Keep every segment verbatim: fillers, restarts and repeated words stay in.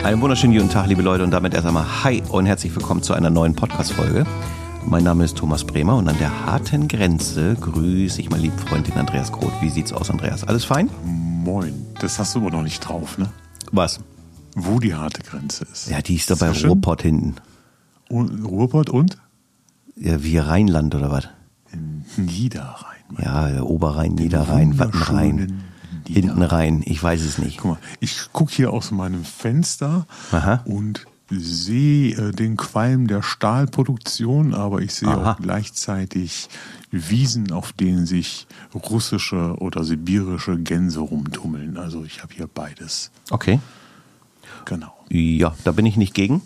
Einen wunderschönen guten Tag, liebe Leute, und damit erst einmal hi und herzlich willkommen zu einer neuen Podcast-Folge. Mein Name ist Thomas Bremer und an der harten Grenze grüße ich meinen lieben Freund, den Andreas Groth. Wie sieht's aus, Andreas? Alles fein? Moin. Das hast du aber noch nicht drauf, ne? Was? Wo die harte Grenze ist. Ja, die ist da bei Ruhrpott hinten. Und, Ruhrpott und? Ja, wie Rheinland oder was? Niederrhein. Ja, Oberrhein, Niederrhein, Wattenrhein, hinten Rhein. Ich weiß es nicht. Guck mal, ich gucke hier aus meinem Fenster Aha. und sehe äh, den Qualm der Stahlproduktion, aber ich sehe Aha. auch gleichzeitig Wiesen, auf denen sich russische oder sibirische Gänse rumtummeln. Also ich habe hier beides. Okay. Genau. Ja, da bin ich nicht gegen.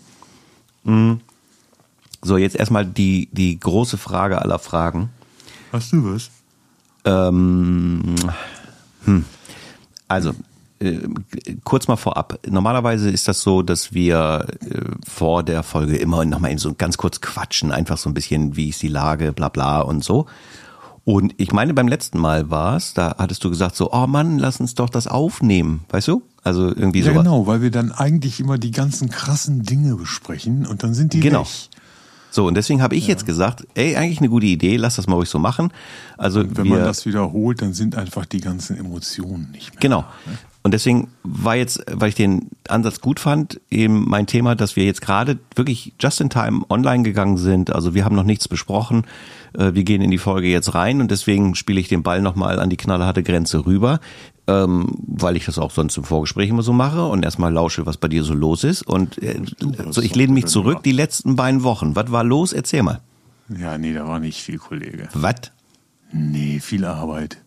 So, jetzt erstmal die, die große Frage aller Fragen. Hast du was? Ähm, hm. Also, äh, kurz mal vorab. Normalerweise ist das so, dass wir äh, vor der Folge immer nochmal eben so ganz kurz quatschen, einfach so ein bisschen, wie ist die Lage, bla bla und so. Und ich meine, beim letzten Mal war es, da hattest du gesagt so, oh Mann, lass uns doch das aufnehmen, weißt du? Also irgendwie ja, sowas. Genau, weil wir dann eigentlich immer die ganzen krassen Dinge besprechen und dann sind die Genau. weg. So, und deswegen habe ich ja. jetzt gesagt, ey, eigentlich eine gute Idee, lass das mal ruhig so machen. Also und wenn wir, man das wiederholt, dann sind einfach die ganzen Emotionen nicht mehr genau. da, ne? Und deswegen war jetzt, weil ich den Ansatz gut fand, eben mein Thema, dass wir jetzt gerade wirklich just in time online gegangen sind. Also wir haben noch nichts besprochen. Wir gehen in die Folge jetzt rein und deswegen spiele ich den Ball nochmal an die knallharte Grenze rüber, ähm, weil ich das auch sonst im Vorgespräch immer so mache und erstmal lausche, was bei dir so los ist. Und äh, so, ich lehne mich zurück, die letzten beiden Wochen. Was war los? Erzähl mal. Ja, nee, da war nicht viel, Kollege. Was? Nee, viel Arbeit.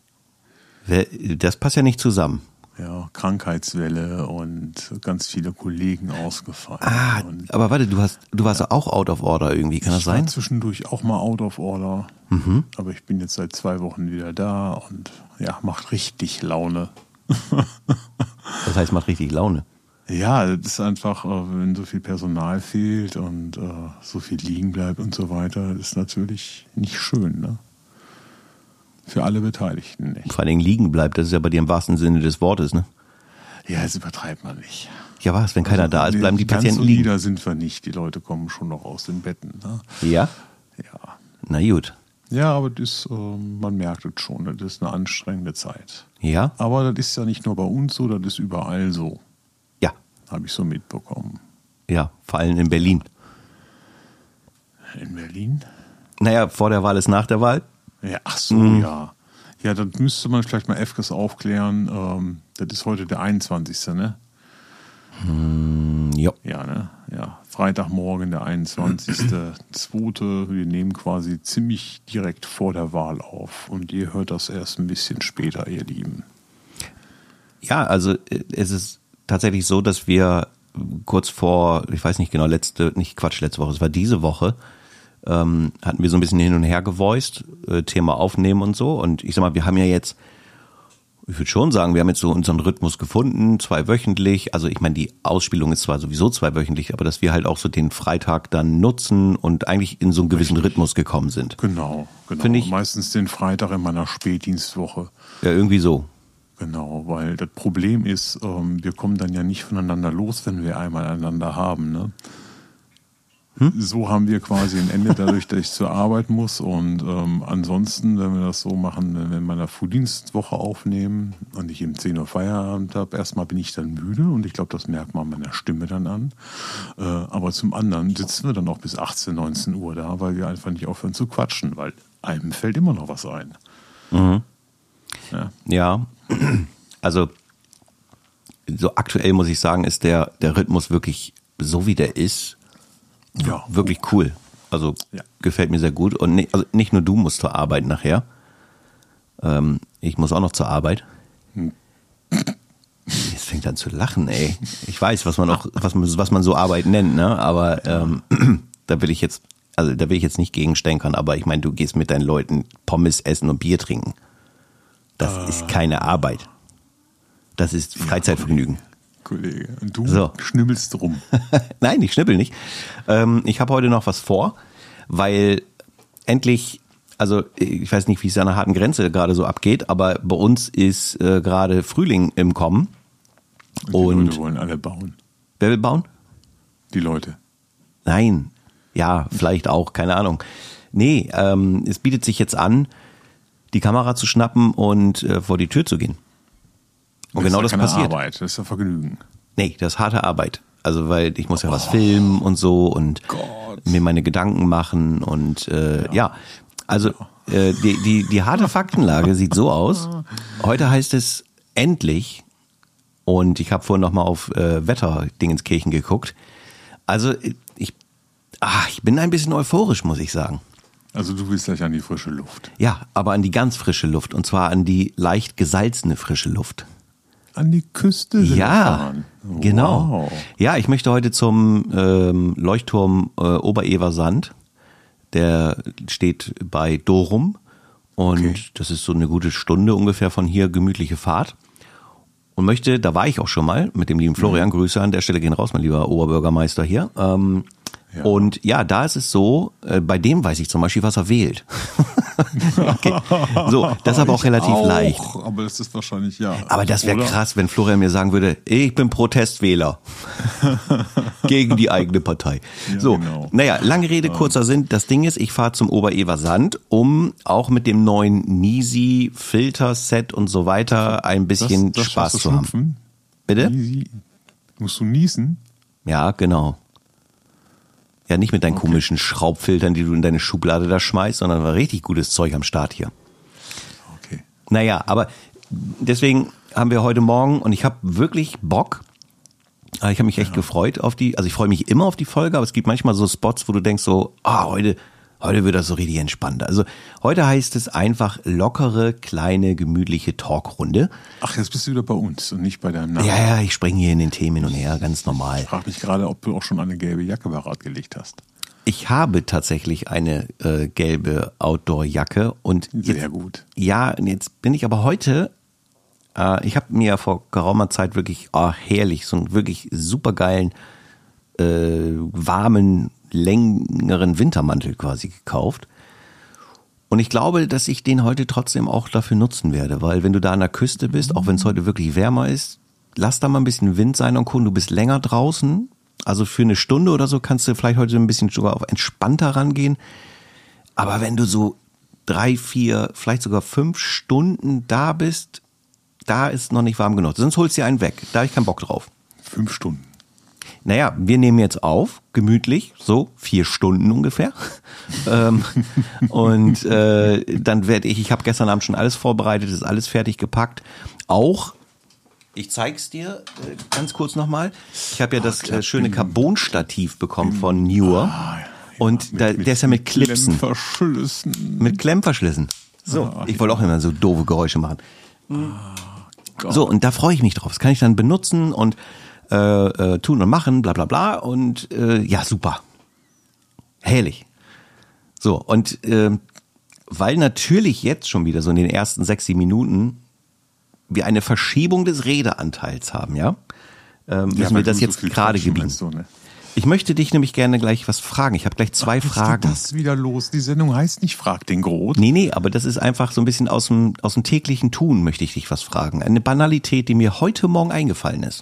Das passt ja nicht zusammen. Ja, Krankheitswelle und ganz viele Kollegen ausgefallen. Ah, und aber warte, du hast, du warst ja auch out of order irgendwie, kann das sein? Ich war zwischendurch auch mal out of order, Mhm. aber ich bin jetzt seit zwei Wochen wieder da und ja, macht richtig Laune. Das heißt, macht richtig Laune. Ja, das ist einfach, wenn so viel Personal fehlt und äh, so viel liegen bleibt und so weiter, ist natürlich nicht schön, ne? Für alle Beteiligten nicht. Vor allen Dingen liegen bleibt, das ist ja bei dir im wahrsten Sinne des Wortes, ne? Ja, das übertreibt man nicht. Ja, was, wenn keiner also, da ist, bleiben die ganz Patienten so liegen. nieder sind wir nicht, die Leute kommen schon noch aus den Betten. Ne? Ja? Ja. Na gut. Ja, aber das, äh, man merkt es schon, das ist eine anstrengende Zeit. Ja? Aber das ist ja nicht nur bei uns so, das ist überall so. Ja. Habe ich so mitbekommen. Ja, vor allem in Berlin. In Berlin? Naja, vor der Wahl ist nach der Wahl. Ja, ach so, Mhm. ja. Ja, das müsste man vielleicht mal F K S aufklären. Ähm, das ist heute der einundzwanzigste, ne? Hm, jo. Ja, ne? Ja. Freitagmorgen, der einundzwanzigste zweite Wir nehmen quasi ziemlich direkt vor der Wahl auf. Und ihr hört das erst ein bisschen später, ihr Lieben. Ja, also äh, es ist tatsächlich so, dass wir kurz vor, ich weiß nicht genau, letzte, nicht Quatsch, letzte Woche, es war diese Woche, ähm, hatten wir so ein bisschen hin und her gevoiced, äh, Thema aufnehmen und so. Und ich sag mal, wir haben ja jetzt, ich würde schon sagen, wir haben jetzt so unseren Rhythmus gefunden, zweiwöchentlich. Also ich meine, die Ausspielung ist zwar sowieso zweiwöchentlich, aber dass wir halt auch so den Freitag dann nutzen und eigentlich in so einen gewissen Rhythmus gekommen sind. Genau, genau. Finde ich- Meistens den Freitag in meiner Spätdienstwoche. Ja, irgendwie so. Genau, weil das Problem ist, ähm, wir kommen dann ja nicht voneinander los, wenn wir einmal einander haben. Ne? Hm? So haben wir quasi ein Ende dadurch, dass ich zur Arbeit muss. Und ähm, ansonsten, wenn wir das so machen, wenn wir in meiner Frühdienstwoche aufnehmen und ich um zehn Uhr Feierabend habe, erstmal bin ich dann müde und ich glaube, das merkt man meiner Stimme dann an. Äh, aber zum anderen sitzen wir dann auch bis achtzehn, neunzehn Uhr da, weil wir einfach nicht aufhören zu quatschen, weil einem fällt immer noch was ein. Mhm. Ja. Ja, also so aktuell muss ich sagen, ist der, der Rhythmus wirklich so wie der ist, Ja. wirklich cool. Also Ja. gefällt mir sehr gut. Und nicht, also nicht nur du musst zur Arbeit nachher. Ähm, ich muss auch noch zur Arbeit. Hm. Jetzt fängt an zu lachen, ey. Ich weiß, was man auch, was man, was man so Arbeit nennt, ne? Aber ähm, da will ich jetzt, also da will ich jetzt nicht gegenstänkern, aber ich meine, du gehst mit deinen Leuten Pommes essen und Bier trinken. Das äh. ist keine Arbeit. Das ist Freizeitvergnügen. Kollege. Und du So. schnibbelst rum. Nein, ich schnippel nicht. Ähm, ich habe heute noch was vor, weil endlich, also ich weiß nicht, wie es an der harten Grenze gerade so abgeht, aber bei uns ist äh, gerade Frühling im Kommen. Und die Und Leute wollen alle bauen. Wer will bauen? Die Leute. Nein. Ja, vielleicht auch, keine Ahnung. Nee, ähm, es bietet sich jetzt an, die Kamera zu schnappen und äh, vor die Tür zu gehen. Und das genau ist ja das keine passiert. Arbeit, das ist ja Vergnügen. Nee, das ist harte Arbeit. Also weil ich muss ja was filmen und so und Gott. mir meine Gedanken machen und äh, ja. ja, also äh, die, die, die harte Faktenlage sieht so aus. Heute heißt es endlich, und ich habe vorhin nochmal auf äh, Wetterdingenskirchen geguckt, also ich, ach, ich bin ein bisschen euphorisch, muss ich sagen. Also du willst gleich an die frische Luft. Ja, aber an die ganz frische Luft und zwar an die leicht gesalzene frische Luft. An die Küste Ja, fahren. genau. Wow. Ja, ich möchte heute zum ähm, Leuchtturm äh, Obereversand. Der steht bei Dorum und Okay. das ist so eine gute Stunde ungefähr von hier, gemütliche Fahrt. Und möchte, da war ich auch schon mal mit dem lieben Florian, Grüße an der Stelle gehen raus, mein lieber Oberbürgermeister hier. Ähm, Ja. Und ja, da ist es so, äh, bei dem weiß ich zum Beispiel, was er wählt. Okay. So, das ist aber auch Ich relativ auch, leicht. Aber das ist wahrscheinlich ja. Aber das wäre Oder? krass, wenn Florian mir sagen würde, ich bin Protestwähler gegen die eigene Partei. Ja, so, genau. naja, lange Rede, kurzer Sinn. Das Ding ist, ich fahre zum Obereversand, um auch mit dem neuen Nisi Filterset und so weiter ein bisschen das, das Spaß hast du zu haben. Schnupfen? Bitte? Niesi. Musst du niesen? Ja, genau. Ja, nicht mit deinen Okay. komischen Schraubfiltern, die du in deine Schublade da schmeißt, sondern war richtig gutes Zeug am Start hier. Okay. Naja, aber deswegen haben wir heute Morgen und ich habe wirklich Bock. Ich habe mich echt gefreut auf die, also ich freue mich immer auf die Folge, aber es gibt manchmal so Spots, wo du denkst so, ah, heute, heute wird das so richtig entspannt. Also heute heißt es einfach lockere, kleine, gemütliche Talkrunde. Ach, jetzt bist du wieder bei uns und nicht bei deinem Namen. Ja, ja, ich springe hier in den Themen hin und her, ganz normal. Ich frage mich gerade, ob du auch schon eine gelbe Jacke parat gelegt hast. Ich habe tatsächlich eine äh, gelbe Outdoor-Jacke und Sehr jetzt, gut. ja, und jetzt bin ich aber heute, äh, ich habe mir ja vor geraumer Zeit wirklich, oh, herrlich, so einen wirklich supergeilen, äh, warmen, längeren Wintermantel quasi gekauft. Und ich glaube, dass ich den heute trotzdem auch dafür nutzen werde, weil wenn du da an der Küste bist, auch wenn es heute wirklich wärmer ist, lass da mal ein bisschen Wind sein und gucken, du bist länger draußen. Also für eine Stunde oder so kannst du vielleicht heute ein bisschen sogar auf entspannter rangehen. Aber wenn du so drei, vier, vielleicht sogar fünf Stunden da bist, da ist noch nicht warm genug. Sonst holst du dir einen weg. Da habe ich keinen Bock drauf. Fünf Stunden. Naja, wir nehmen jetzt auf, gemütlich, so vier Stunden ungefähr. ähm, und äh, dann werde ich, ich habe gestern Abend schon alles vorbereitet, ist alles fertig gepackt. Auch, ich zeig's dir äh, ganz kurz nochmal, ich habe ja das äh, schöne Carbon-Stativ bekommen von Newer. Ah, ja, Und mit- da, mit- der ist ja mit mit Clipsen, Klemmverschlüssen. mit Klemmverschlüssen. So, Ah, ich wollte auch immer so doofe Geräusche machen. Gott. So, und da freue ich mich drauf. Das kann ich dann benutzen und äh, äh, tun und machen, bla bla bla. Und äh, ja, super. Herrlich. So, und äh, weil natürlich jetzt schon wieder so in den ersten sechs, sieben Minuten wir eine Verschiebung des Redeanteils haben, ja, äh, müssen Ja, wir weil das du so jetzt viel gerade quatschen gebiegen. meinst du, ne? Ich möchte dich nämlich gerne gleich was fragen. Ich habe gleich zwei Jetzt Fragen. geht das wieder los. Die Sendung heißt nicht Frag den Groth. Nee, nee, aber das ist einfach so ein bisschen aus dem, aus dem täglichen Tun, möchte ich dich was fragen. Eine Banalität, die mir heute Morgen eingefallen ist.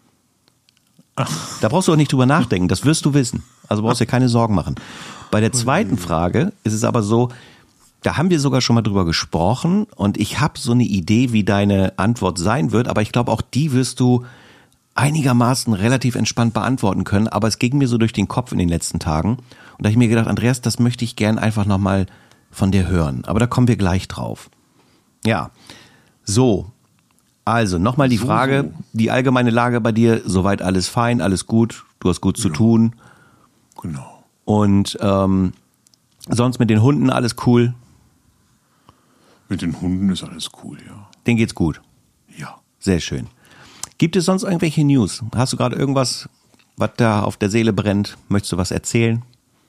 Da brauchst du auch nicht drüber nachdenken, das wirst du wissen. Also brauchst dir keine Sorgen machen. Bei der zweiten Frage ist es aber so, da haben wir sogar schon mal drüber gesprochen und ich habe so eine Idee, wie deine Antwort sein wird, aber ich glaube, auch die wirst du einigermaßen relativ entspannt beantworten können, aber es ging mir so durch den Kopf in den letzten Tagen und da habe ich mir gedacht, Andreas, das möchte ich gern einfach nochmal von dir hören, aber da kommen wir gleich drauf. Ja, so, also nochmal die So, Frage, so. die allgemeine Lage bei dir, soweit alles fein, alles gut, du hast gut zu tun Genau. und ähm, sonst mit den Hunden alles cool, Mit den Hunden ist alles cool, ja. denen geht's gut, Ja. sehr schön. Gibt es sonst irgendwelche News? Hast du gerade irgendwas, was da auf der Seele brennt? Möchtest du was erzählen?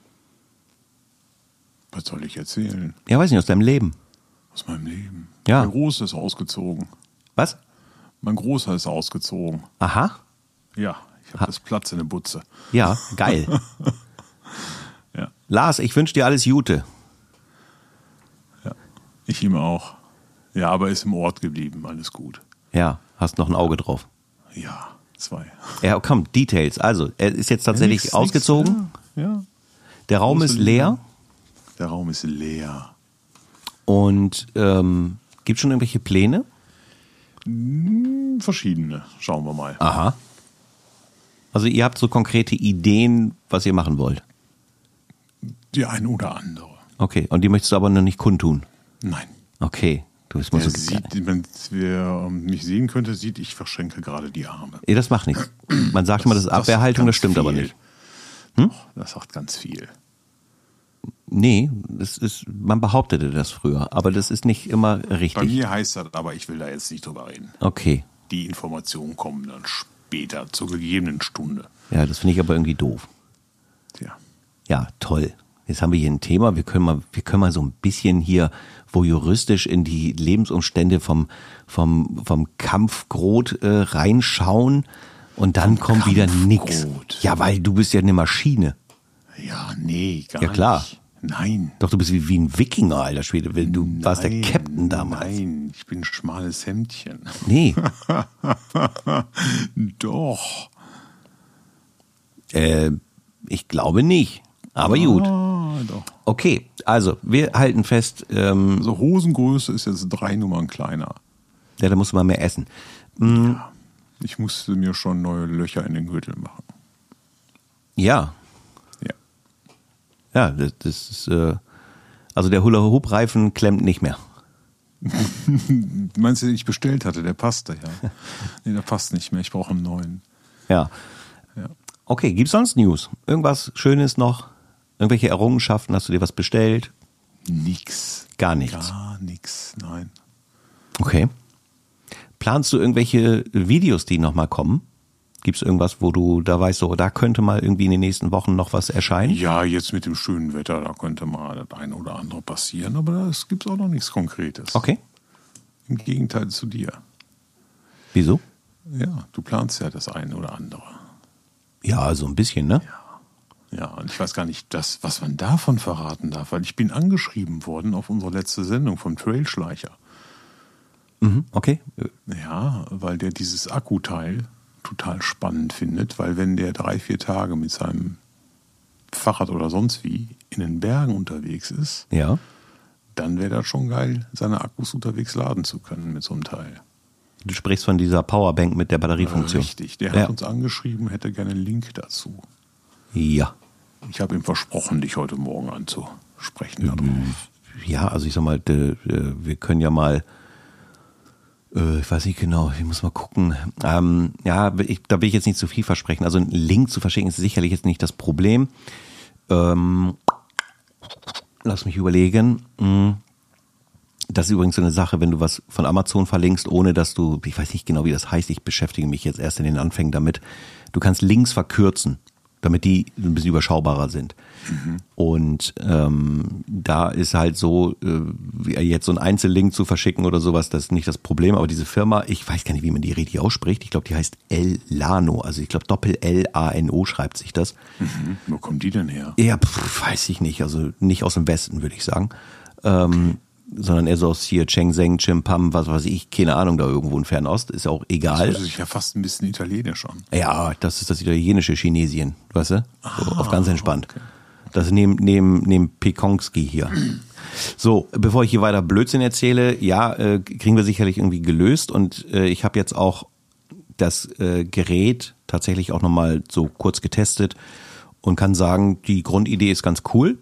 Was soll ich erzählen? Ja, weiß nicht, aus deinem Leben. Aus meinem Leben. Ja. Mein Großer ist ausgezogen. Was? Mein Großer ist ausgezogen. Aha, Ja, ich habe das Platz in der Butze. ja, geil. Ja. Lars, ich wünsche dir alles Gute. Ja. Ich ihm auch. Ja, aber er ist im Ort geblieben. Alles gut. Ja, hast noch ein Auge drauf. Ja. Zwei. Ja, komm, Details. Also, er ist jetzt tatsächlich Ja, nix, ausgezogen. Nix, ja, ja. Der Raum ist leer. Der Raum ist leer. Und ähm, gibt es schon irgendwelche Pläne? Hm, verschiedene. Schauen wir mal. Aha. Also ihr habt so konkrete Ideen, was ihr machen wollt? Die eine oder andere. Okay, und die möchtest du aber noch nicht kundtun? Nein. Okay, du bist mal Wer so sieht, wenn wer mich sehen könnte, sieht, ich verschränke gerade die Arme. Ja, das macht nichts. Man sagt immer, das ist Abwehrhaltung, das stimmt viel. aber nicht. Hm? Das sagt ganz viel. Nee, das ist, man behauptete das früher, aber das ist nicht immer richtig. Bei mir heißt das, aber ich will da jetzt nicht drüber reden. Okay. Die Informationen kommen dann später, zur gegebenen Stunde. Ja, das finde ich aber irgendwie doof. Tja. Ja, toll. Jetzt haben wir hier ein Thema. Wir können mal, wir können mal so ein bisschen hier voyeuristisch in die Lebensumstände vom, vom, vom Kampfgrot äh, reinschauen und dann kommt wieder nix. Ja, weil du bist ja eine Maschine. Ja, nee, gar Ja, klar. nicht. Nein. Doch, du bist wie, wie ein Wikinger, alter Schwede. Du Nein, warst der Captain damals. Nein, ich bin ein schmales Hemdchen. Nee. Doch. Äh, ich glaube nicht. Aber gut. Ah, doch. Okay, also wir halten fest. Ähm, Also Hosengröße ist jetzt drei Nummern kleiner. ja, da musst du mal mehr essen. Mhm. Ja. Ich musste mir schon neue Löcher in den Gürtel machen. Ja. Ja. Ja, das, das ist, äh, also der Hula-Hoop-Reifen klemmt nicht mehr. Meinst du, den ich bestellt hatte, der passte ja. Nee, der passt nicht mehr, ich brauche einen neuen. Ja. Ja. Okay, gibt's sonst News? Irgendwas Schönes noch? Irgendwelche Errungenschaften? Hast du dir was bestellt? Nix. Gar nichts. Gar nix, nein. Okay. Planst du irgendwelche Videos, die nochmal kommen? Gibt's irgendwas, wo du da weißt, so, da könnte mal irgendwie in den nächsten Wochen noch was erscheinen? Ja, jetzt mit dem schönen Wetter, da könnte mal das eine oder andere passieren, aber es gibt auch noch nichts Konkretes. Okay. Im Gegenteil zu dir. Wieso? Ja, du planst ja das eine oder andere. Ja, so ein bisschen, ne? Ja, und ich weiß gar nicht, das, was man davon verraten darf, weil ich bin angeschrieben worden auf unsere letzte Sendung vom Trailschleicher. Mhm, okay. Ja, weil der dieses Akkuteil total spannend findet, weil wenn der drei, vier Tage mit seinem Fahrrad oder sonst wie in den Bergen unterwegs ist, Ja. dann wäre das schon geil, seine Akkus unterwegs laden zu können mit so einem Teil. Du sprichst von dieser Powerbank mit der Batteriefunktion. Richtig, der hat Ja. uns angeschrieben, hätte gerne einen Link dazu. Ja. Ich habe ihm versprochen, dich heute Morgen anzusprechen. darauf. Ja, also ich sag mal, de, de, wir können ja mal, äh, ich weiß nicht genau, ich muss mal gucken. Ähm, ja, ich, da will ich jetzt nicht zu viel versprechen. Also einen Link zu verschicken ist sicherlich jetzt nicht das Problem. Ähm, lass mich überlegen. Das ist übrigens so eine Sache, wenn du was von Amazon verlinkst, ohne dass du, ich weiß nicht genau, wie das heißt, ich beschäftige mich jetzt erst in den Anfängen damit. Du kannst Links verkürzen, damit die ein bisschen überschaubarer sind. Mhm. Und ähm, da ist halt so, äh, jetzt so einen Einzellink zu verschicken oder sowas, das ist nicht das Problem. Aber diese Firma, ich weiß gar nicht, wie man die richtig ausspricht. Ich glaube, die heißt L-Lano. Also ich glaube, Doppel-L A N O schreibt sich das. Mhm. Wo kommen die denn her? Ja, pf, weiß ich nicht. Also nicht aus dem Westen, würde ich sagen. Ähm, sondern eher so aus hier Shenzhen, Chimpam, was weiß ich, keine Ahnung, da irgendwo in Fernost, ist ja auch egal. Das hört sich ja fast ein bisschen italienisch an. Ja, das ist das italienische Chinesien, weißt du? So, Ah, auf ganz entspannt. okay. Das ist neben, neben, neben Pekonski hier. So, bevor ich hier weiter Blödsinn erzähle, ja, äh, kriegen wir sicherlich irgendwie gelöst und äh, ich habe jetzt auch das äh, Gerät tatsächlich auch nochmal so kurz getestet und kann sagen, die Grundidee ist ganz cool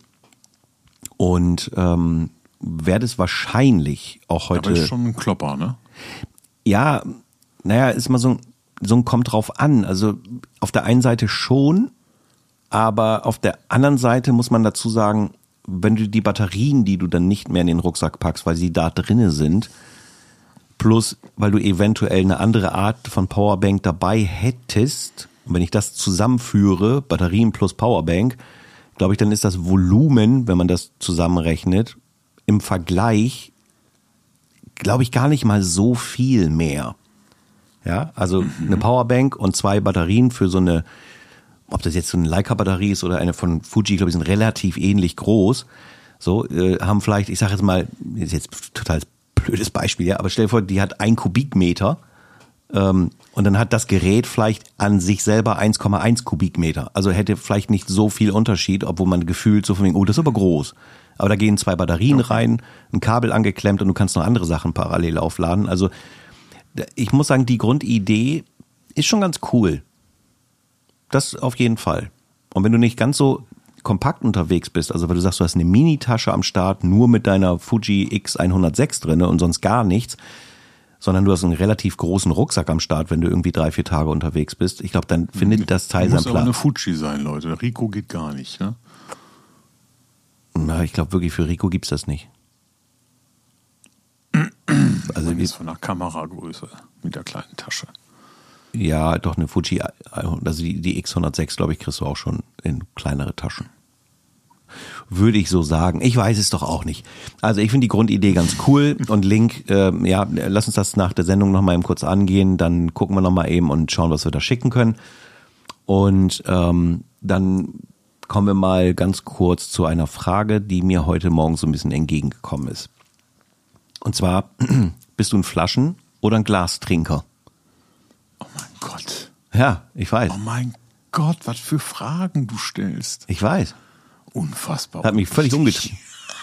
und ähm, werde es wahrscheinlich auch heute. Aber ist schon ein Klopper, ne? Ja, naja, ist mal so ein, so ein kommt drauf an. Also auf der einen Seite schon, aber auf der anderen Seite muss man dazu sagen, wenn du die Batterien, die du dann nicht mehr in den Rucksack packst, weil sie da drinne sind, plus weil du eventuell eine andere Art von Powerbank dabei hättest, und wenn ich das zusammenführe, Batterien plus Powerbank, glaube ich, dann ist das Volumen, wenn man das zusammenrechnet, im Vergleich, glaube ich, gar nicht mal so viel mehr. Ja, also mhm. eine Powerbank und zwei Batterien für so eine, ob das jetzt so eine Leica-Batterie ist oder eine von Fuji, glaube ich, sind relativ ähnlich groß. So, äh, haben vielleicht, ich sage jetzt mal, ist jetzt total blödes Beispiel, ja, aber stell dir vor, die hat ein Kubikmeter Ähm, und dann hat das Gerät vielleicht an sich selber eins Komma eins Kubikmeter. Also hätte vielleicht nicht so viel Unterschied, obwohl man gefühlt so von wegen, oh, das ist aber groß. Aber da gehen zwei Batterien okay. rein, ein Kabel angeklemmt und du kannst noch andere Sachen parallel aufladen. Also ich muss sagen, die Grundidee ist schon ganz cool. Das auf jeden Fall. Und wenn du nicht ganz so kompakt unterwegs bist, also weil du sagst, du hast eine Mini-Tasche am Start, nur mit deiner Fuji X hundertsechs drinne und sonst gar nichts, sondern du hast einen relativ großen Rucksack am Start, wenn du irgendwie drei, vier Tage unterwegs bist. Ich glaube, dann findet das Teil seinen Platz. Muss aber eine Fuji sein, Leute. Rico geht gar nicht, ne? Na, ich glaube wirklich, für Rico gibt's das nicht. Also ist von der Kameragröße mit der kleinen Tasche. Ja, doch eine Fuji, also die, die X hundertsechs, glaube ich, kriegst du auch schon in kleinere Taschen. Würde ich so sagen. Ich weiß es doch auch nicht. Also ich finde die Grundidee ganz cool und Link, äh, ja, lass uns das nach der Sendung nochmal eben kurz angehen, dann gucken wir nochmal eben und schauen, was wir da schicken können. Und ähm, dann kommen wir mal ganz kurz zu einer Frage, die mir heute Morgen so ein bisschen entgegengekommen ist. Und zwar, bist du ein Flaschen- oder ein Glastrinker? Oh mein Gott. Ja, ich weiß. Oh mein Gott, was für Fragen du stellst. Ich weiß. Unfassbar. Hat mich völlig umgetrieben.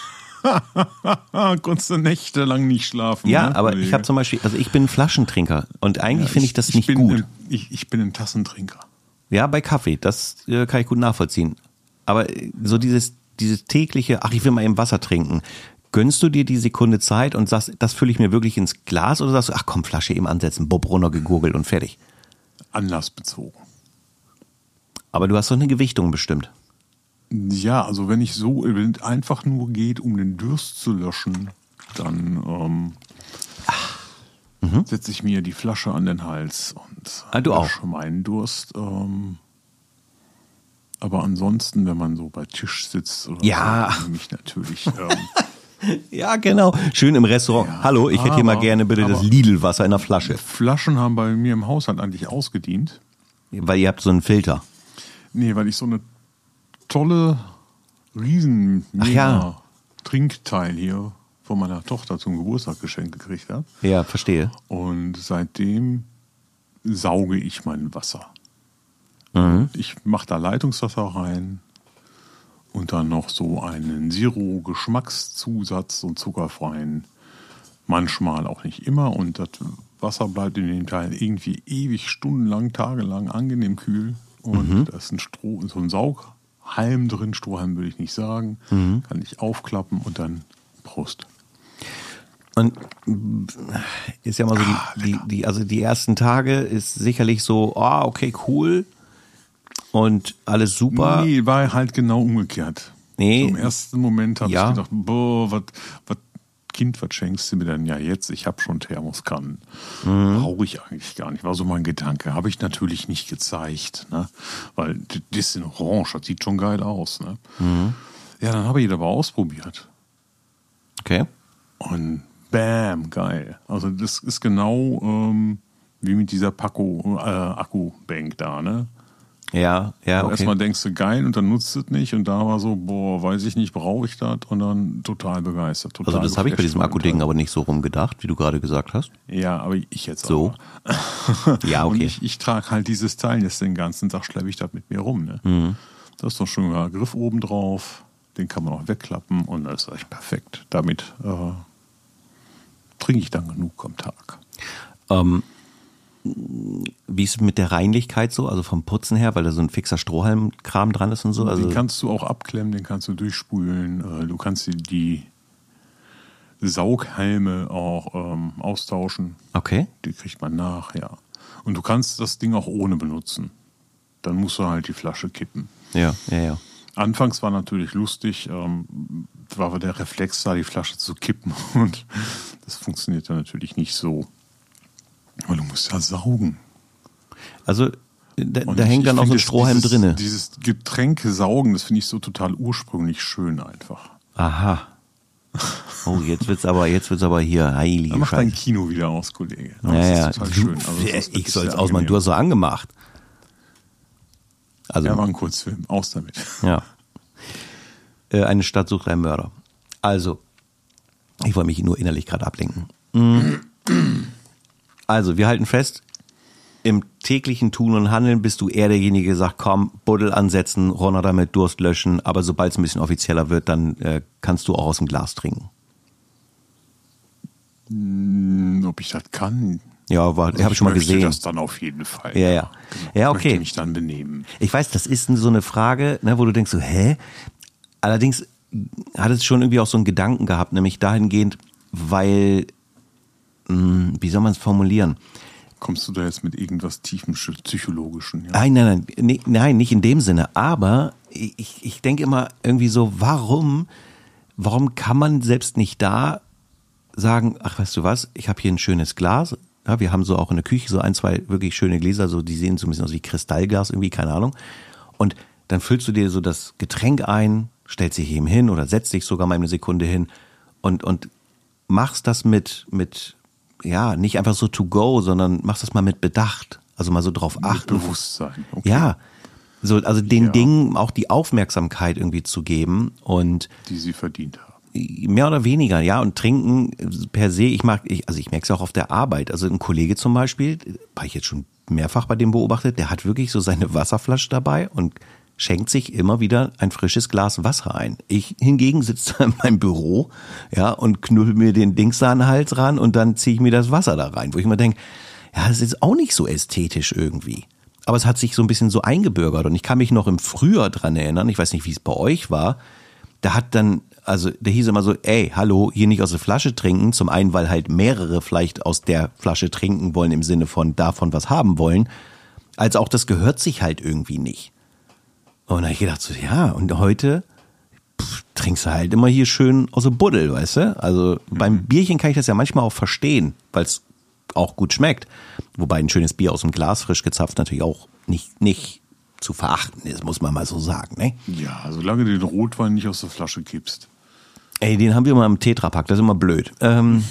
Konntest du nächtelang nicht schlafen. Ja, ne, aber Kollege? ich habe zum Beispiel, also ich bin Flaschentrinker und eigentlich ja, finde ich das ich nicht bin gut. Ein, ich, ich bin ein Tassentrinker. Ja, bei Kaffee, das äh, kann ich gut nachvollziehen. Aber so dieses, dieses tägliche, ach, ich will mal eben Wasser trinken. Gönnst du dir die Sekunde Zeit und sagst, das fülle ich mir wirklich ins Glas oder sagst du, ach komm, Flasche eben ansetzen, Bob runtergegurgelt und fertig? Anlassbezogen. Aber du hast doch eine Gewichtung bestimmt. Ja, also wenn ich so, wenn es einfach nur geht, um den Durst zu löschen, dann ähm, mhm. setze ich mir die Flasche an den Hals und ah, du lösche auch. meinen Durst. Ähm, aber ansonsten, wenn man so bei Tisch sitzt oder ja. so, nehme ich natürlich... Ähm, ja, genau. Schön im Restaurant. Ja, hallo, ich hätte hier mal gerne bitte das Lidl-Wasser in der Flasche. Flaschen haben bei mir im Haushalt eigentlich ausgedient. Weil ihr habt so einen Filter. Nee, weil ich so eine tolle, riesen ja. Trinkteil hier von meiner Tochter zum Geburtstag geschenkt gekriegt habe. Ja, verstehe. Und seitdem sauge ich mein Wasser. Mhm. Ich mache da Leitungswasser rein und dann noch so einen Zero-Geschmackszusatz und zuckerfreien. Manchmal auch nicht immer. Und das Wasser bleibt in dem Teil irgendwie ewig, stundenlang, tagelang angenehm kühl. Und mhm. da ist ein Stroh, so ein Saughalm drin. Strohhalm würde ich nicht sagen. Mhm. Kann ich aufklappen und dann Prost. Und ist ja mal so, die, ah, die, die, also die ersten Tage ist sicherlich so, ah, oh, okay, cool. Und alles super. Nee, war halt genau umgekehrt. Nee. So im ersten Moment habe ja. ich gedacht, boah, was, was Kind, was schenkst du mir denn ja jetzt? Ich habe schon Thermoskannen. Mhm. Brauche ich eigentlich gar nicht. War so mein Gedanke. Habe ich natürlich nicht gezeigt. Ne? Weil das ist in Orange, das sieht schon geil aus. Ne? Mhm. Ja, dann habe ich das aber ausprobiert. Okay. Und bam, geil. Also das ist genau ähm, wie mit dieser Paco, äh, Akku-Bank da, ne? Ja, ja, okay. Erstmal denkst du geil und dann nutzt es nicht und da war so, boah, weiß ich nicht, brauche ich das und dann total begeistert. Total also das habe ich bei diesem Akku-Ding aber nicht so rumgedacht, wie du gerade gesagt hast. Ja, aber ich jetzt so. auch. Ja, okay. Und ich, ich trage halt dieses Teil jetzt den ganzen Tag, schleppe ich das mit mir rum. Ne? Mhm. Da ist doch schon ein Griff oben drauf, den kann man auch wegklappen und das ist echt perfekt. Damit äh, trinke ich dann genug am Tag. Ähm. Wie ist es mit der Reinlichkeit so, also vom Putzen her, weil da so ein fixer Strohhalmkram dran ist und so? Also den kannst du auch abklemmen, den kannst du durchspülen, du kannst die Saughalme auch ähm, austauschen. Okay. Die kriegt man nach, ja. Und du kannst das Ding auch ohne benutzen. Dann musst du halt die Flasche kippen. Ja, ja, ja. Anfangs war natürlich lustig, ähm, war der Reflex da, die Flasche zu kippen und das funktioniert dann natürlich nicht so. Weil du musst ja saugen. Also da, da hängt dann auch so ein Strohhalm dieses, drinne. Dieses Getränke saugen, das finde ich so total ursprünglich schön einfach. Aha. Oh, jetzt wird's aber, jetzt wird's aber hier heilige Dann mach Scheiße. dein Kino wieder aus, Kollege. Ja, ja, ja. Total schön. Also, ich soll es ausmachen, du hast so angemacht. Also, ja, war ein Kurzfilm, aus damit. Ja. Äh, eine Stadt sucht einen Mörder. Also, ich wollte mich nur innerlich gerade ablenken. Mhm. Also, wir halten fest, im täglichen Tun und Handeln bist du eher derjenige, der sagt, komm, Buddel ansetzen, runter damit, Durst löschen, aber sobald es ein bisschen offizieller wird, dann äh, kannst du auch aus dem Glas trinken. Hm, ob ich das kann? Ja, war, Also habe ich schon mal gesehen. Ich das dann auf jeden Fall. Ja, ja. Genau. Ja, okay. Ich möchte okay. mich dann benehmen. Ich weiß, das ist so eine Frage, ne, wo du denkst so, hä? Allerdings hat es schon irgendwie auch so einen Gedanken gehabt, nämlich dahingehend, weil, mh, wie soll man es formulieren? Kommst du da jetzt mit irgendwas tiefem Psychologischen? Ja? Nein, nein, nein, nee, nein, nicht in dem Sinne. Aber ich, ich denke immer irgendwie so, warum, warum kann man selbst nicht da sagen, ach, weißt du was, ich habe hier ein schönes Glas. Ja, wir haben so auch in der Küche so ein, zwei wirklich schöne Gläser, so die sehen so ein bisschen aus wie Kristallglas irgendwie, keine Ahnung. Und dann füllst du dir so das Getränk ein, stellst dich eben hin oder setzt dich sogar mal eine Sekunde hin und, und machst das mit, mit, ja, nicht einfach so to go, sondern machst das mal mit Bedacht. Also mal so drauf achten. Mit Bewusstsein. Okay. Ja. So, also den Ja. Dingen auch die Aufmerksamkeit irgendwie zu geben und Die sie verdient haben. mehr oder weniger, ja, und trinken per se, ich mag, ich, also ich merke es auch auf der Arbeit. Also ein Kollege zum Beispiel, war ich jetzt schon mehrfach bei dem beobachtet, der hat wirklich so seine Wasserflasche dabei und schenkt sich immer wieder ein frisches Glas Wasser ein. Ich hingegen sitze in meinem Büro, ja, und knüppel mir den Dings da an den Hals ran und dann ziehe ich mir das Wasser da rein, wo ich mir denke, ja, das ist auch nicht so ästhetisch irgendwie. Aber es hat sich so ein bisschen so eingebürgert und ich kann mich noch im Frühjahr dran erinnern, ich weiß nicht, wie es bei euch war, da hat dann, also der hieß immer so, ey, hallo, hier nicht aus der Flasche trinken, zum einen, weil halt mehrere vielleicht aus der Flasche trinken wollen im Sinne von davon was haben wollen, als auch das gehört sich halt irgendwie nicht. Und da habe ich gedacht so, ja, und heute pff, trinkst du halt immer hier schön aus der Buddel, weißt du? Also mhm. beim Bierchen kann ich das ja manchmal auch verstehen, weil es auch gut schmeckt. Wobei ein schönes Bier aus dem Glas frisch gezapft natürlich auch nicht, nicht zu verachten ist, muss man mal so sagen, ne? Ja, solange du den Rotwein nicht aus der Flasche kippst. Ey, den haben wir immer im Tetrapack, das ist immer blöd. Ähm,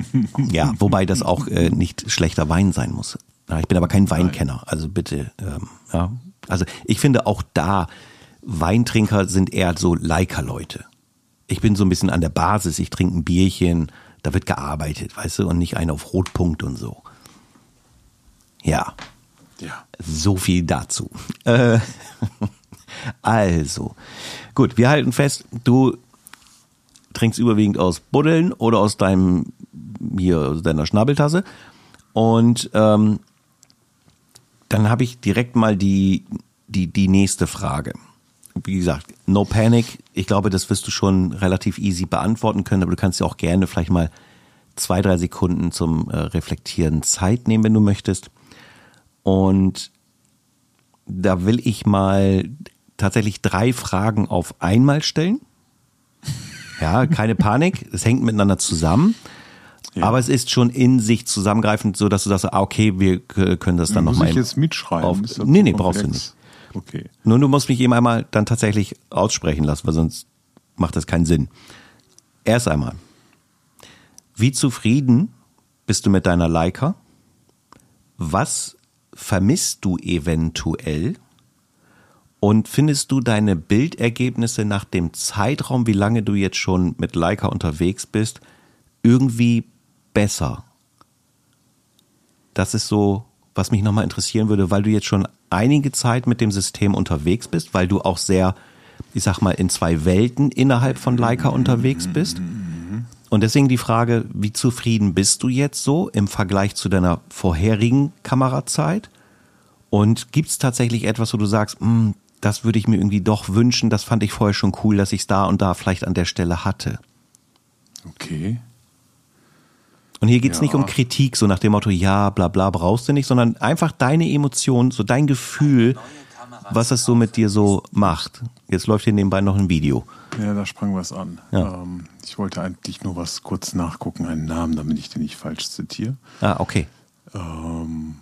ja, wobei das auch äh, nicht schlechter Wein sein muss. Ja, ich bin aber kein Weinkenner, also bitte, ähm, ja. Also ich finde auch da, Weintrinker sind eher so Leica-Leute. Ich bin so ein bisschen an der Basis, ich trinke ein Bierchen, da wird gearbeitet, weißt du, und nicht einen auf Rotpunkt und so. Ja, Ja. so viel dazu. Äh, also, gut, wir halten fest, du trinkst überwiegend aus Buddeln oder aus deinem, hier, aus deiner Schnabeltasse. Und ähm, dann habe ich direkt mal die, die, die nächste Frage. Wie gesagt, no panic. Ich glaube, das wirst du schon relativ easy beantworten können, aber du kannst ja auch gerne vielleicht mal zwei, drei Sekunden zum äh, Reflektieren Zeit nehmen, wenn du möchtest. Und da will ich mal tatsächlich drei Fragen auf einmal stellen. Ja, keine Panik, es hängt miteinander zusammen. Ja. Aber es ist schon in sich zusammengreifend, so dass du sagst, ah, okay, wir können das dann nochmal. Muss ich jetzt mitschreiben? Auf, nee, nee, brauchst du nicht. Okay. Nur du musst mich eben einmal dann tatsächlich aussprechen lassen, weil sonst macht das keinen Sinn. Erst einmal, wie zufrieden bist du mit deiner Leica? Was vermisst du eventuell? Und findest du deine Bildergebnisse nach dem Zeitraum, wie lange du jetzt schon mit Leica unterwegs bist, irgendwie besser? Das ist so, was mich nochmal interessieren würde, weil du jetzt schon einige Zeit mit dem System unterwegs bist, weil du auch sehr, ich sag mal, in zwei Welten innerhalb von Leica unterwegs bist. Und deswegen die Frage, wie zufrieden bist du jetzt so im Vergleich zu deiner vorherigen Kamerazeit? Und gibt es tatsächlich etwas, wo du sagst, mh, das würde ich mir irgendwie doch wünschen, das fand ich vorher schon cool, dass ich es da und da vielleicht an der Stelle hatte? Okay. Und hier geht's Ja. nicht um Kritik, so nach dem Motto, ja, bla bla, brauchst du nicht, sondern einfach deine Emotionen, so dein Gefühl, was es so mit dir so macht. Jetzt läuft hier nebenbei noch ein Video. Ja, da sprang was an. Ja. Ähm, ich wollte eigentlich nur was kurz nachgucken, einen Namen, damit ich den nicht falsch zitiere. Ah, okay. Ähm,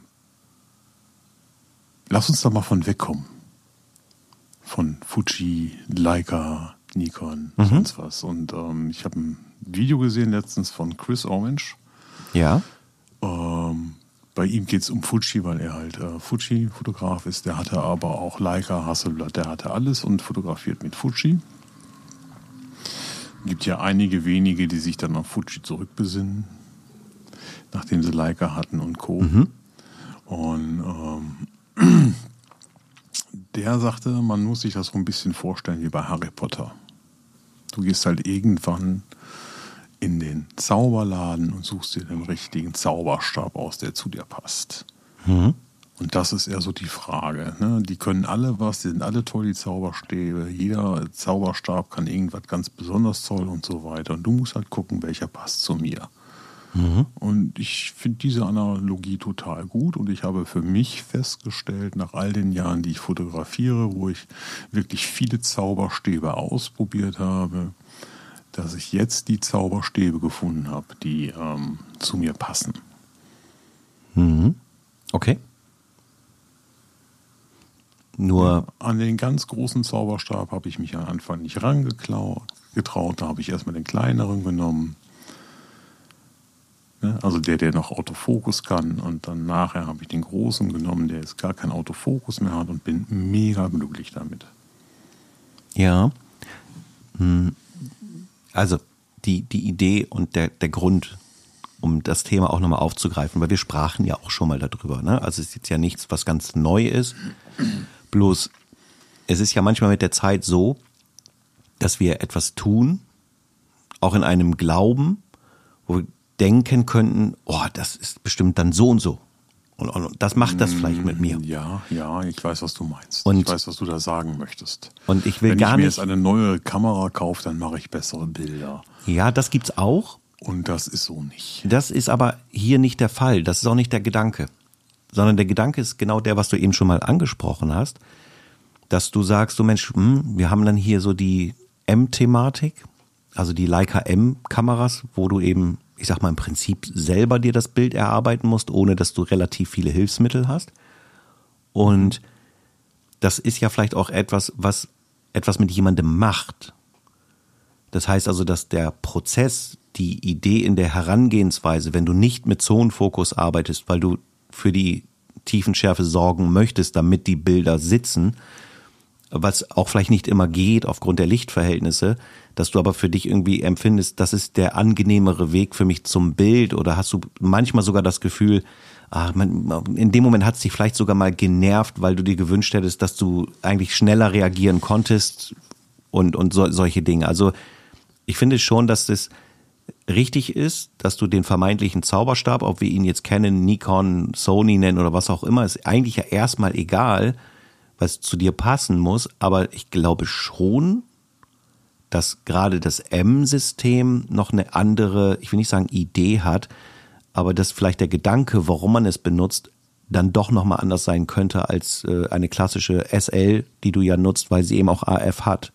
lass uns da mal von wegkommen. Von Fuji, Leica, Nikon, Mhm. sonst was. Und ähm, ich habe ein Video gesehen letztens von Chris Orange. Ja. Ähm, bei ihm geht es um Fuji, weil er halt äh, Fuji-Fotograf ist. Der hatte aber auch Leica, Hasselblad, der hatte alles und fotografiert mit Fuji. Gibt ja einige wenige, die sich dann auf Fuji zurückbesinnen, nachdem sie Leica hatten und Co. Mhm. Und ähm, der sagte, man muss sich das so ein bisschen vorstellen wie bei Harry Potter. Du gehst halt irgendwann in den Zauberladen und suchst dir den richtigen Zauberstab aus, der zu dir passt. Mhm. Und das ist eher so die Frage. Ne? Die können alle was, die sind alle toll, die Zauberstäbe. Jeder Zauberstab kann irgendwas ganz besonders toll und so weiter. Und du musst halt gucken, welcher passt zu mir. Mhm. Und ich finde diese Analogie total gut. Und ich habe für mich festgestellt, nach all den Jahren, die ich fotografiere, wo ich wirklich viele Zauberstäbe ausprobiert habe, dass ich jetzt die Zauberstäbe gefunden habe, die ähm, zu mir passen. Mhm. Okay. Nur ja, an den ganz großen Zauberstab habe ich mich am Anfang nicht rangetraut. Da habe ich erstmal den kleineren genommen. Ne? Also der, der noch Autofokus kann. Und dann nachher habe ich den großen genommen, der jetzt gar keinen Autofokus mehr hat und bin mega glücklich damit. Ja. Also die, die Idee und der, der Grund, um das Thema auch nochmal aufzugreifen, weil wir sprachen ja auch schon mal darüber. Ne? Also es ist jetzt ja nichts, was ganz neu ist. Bloß, es ist ja manchmal mit der Zeit so, dass wir etwas tun, auch in einem Glauben, wo wir denken könnten, oh, das ist bestimmt dann so und so. Und, und das macht das vielleicht mit mir. Ja, ja, ich weiß, was du meinst. Und, ich weiß, was du da sagen möchtest. Und ich will Wenn gar ich mir nicht, jetzt eine neue Kamera kaufe, dann mache ich bessere Bilder. Ja, das gibt's auch. Und das ist so nicht. Das ist aber hier nicht der Fall. Das ist auch nicht der Gedanke. Sondern der Gedanke ist genau der, was du eben schon mal angesprochen hast, dass du sagst, so Mensch, hm, wir haben dann hier so die M-Thematik, also die Leica M-Kameras, wo du eben, ich sag mal, im Prinzip selber dir das Bild erarbeiten musst, ohne dass du relativ viele Hilfsmittel hast. Und das ist ja vielleicht auch etwas, was etwas mit jemandem macht. Das heißt also, dass der Prozess, die Idee in der Herangehensweise, wenn du nicht mit Zonenfokus arbeitest, weil du für die Tiefenschärfe sorgen möchtest, damit die Bilder sitzen, was auch vielleicht nicht immer geht aufgrund der Lichtverhältnisse, dass du aber für dich irgendwie empfindest, das ist der angenehmere Weg für mich zum Bild, oder hast du manchmal sogar das Gefühl, ah, man, in dem Moment hat es dich vielleicht sogar mal genervt, weil du dir gewünscht hättest, dass du eigentlich schneller reagieren konntest und, und so, solche Dinge. Also ich finde schon, dass das richtig ist, dass du den vermeintlichen Zauberstab, ob wir ihn jetzt kennen, Nikon, Sony nennen oder was auch immer, ist eigentlich ja erstmal egal, was zu dir passen muss, aber ich glaube schon, dass gerade das M-System noch eine andere, ich will nicht sagen Idee hat, aber dass vielleicht der Gedanke, warum man es benutzt, dann doch nochmal anders sein könnte als äh, eine klassische S L, die du ja nutzt, weil sie eben auch A F hat.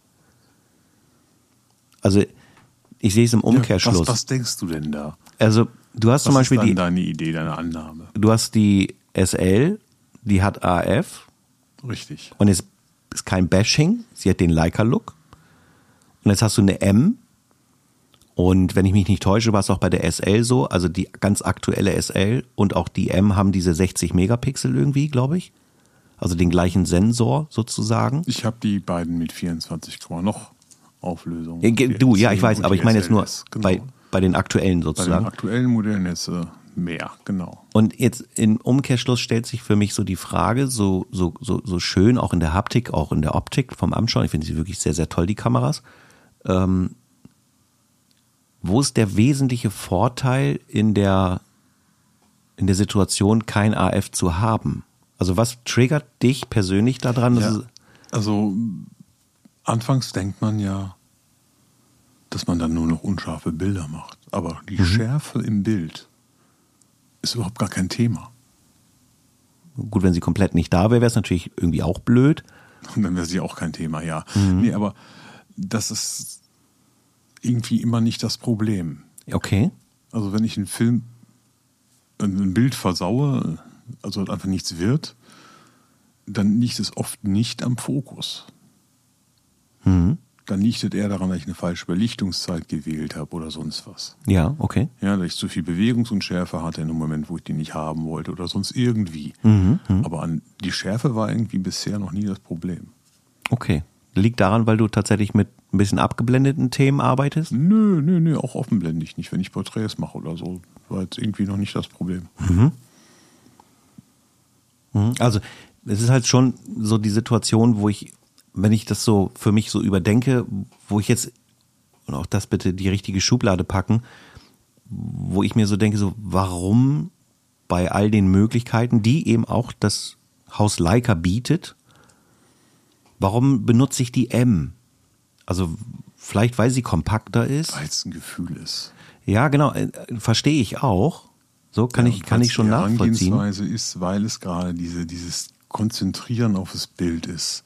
Also ich sehe es im Umkehrschluss. Ja, was, was denkst du denn da? Also du hast was zum Beispiel ist dann die, deine Idee, deine Annahme? Du hast die S L, die hat A F. Richtig. Und es ist kein Bashing, sie hat den Leica-Look. Und jetzt hast du eine M. Und wenn ich mich nicht täusche, war es auch bei der S L so, also die ganz aktuelle S L und auch die M haben diese sechzig Megapixel irgendwie, glaube ich. Also den gleichen Sensor sozusagen. Ich habe die beiden mit vierundzwanzig, noch Auflösung. Ja, du, ja, ich weiß, aber ich meine jetzt nur genau. bei, bei den aktuellen sozusagen. Bei den aktuellen Modellen jetzt äh, mehr, genau. Und jetzt im Umkehrschluss stellt sich für mich so die Frage, so, so, so, so schön auch in der Haptik, auch in der Optik vom Anschauen, ich finde sie wirklich sehr, sehr toll, die Kameras. Ähm, wo ist der wesentliche Vorteil in der, in der Situation, kein A F zu haben? Also was triggert dich persönlich daran? Ja, also anfangs denkt man ja, dass man dann nur noch unscharfe Bilder macht. Aber die mhm. Schärfe im Bild ist überhaupt gar kein Thema. Gut, wenn sie komplett nicht da wäre, wäre es natürlich irgendwie auch blöd. Und dann wäre sie auch kein Thema, ja. Mhm. Nee, aber das ist irgendwie immer nicht das Problem. Okay. Also wenn ich einen Film, ein Bild versaue, also einfach nichts wird, dann liegt es oft nicht am Fokus. Mhm. Dann liegt es eher daran, dass ich eine falsche Belichtungszeit gewählt habe oder sonst was. Ja, okay. Ja, dass ich zu viel Bewegungsunschärfe hatte in einem Moment, wo ich die nicht haben wollte oder sonst irgendwie. Mhm, mh. Aber an, die Schärfe war irgendwie bisher noch nie das Problem. Okay. Liegt daran, weil du tatsächlich mit ein bisschen abgeblendeten Themen arbeitest? Nö, nö, nö, auch offenblendig nicht, wenn ich Porträts mache oder so. War jetzt irgendwie noch nicht das Problem. Mhm. Also es ist halt schon so die Situation, wo ich, wenn ich das so für mich so überdenke, wo ich jetzt, und auch das bitte die richtige Schublade packen, wo ich mir so denke, so warum bei all den Möglichkeiten, die eben auch das Haus Leica bietet, warum benutze ich die M? Also vielleicht, weil sie kompakter ist. Weil es ein Gefühl ist. Ja, genau, äh, verstehe ich auch. So kann ja, ich kann ich schon die nachvollziehen. Die Herangehensweise ist, weil es gerade diese, dieses Konzentrieren auf das Bild ist.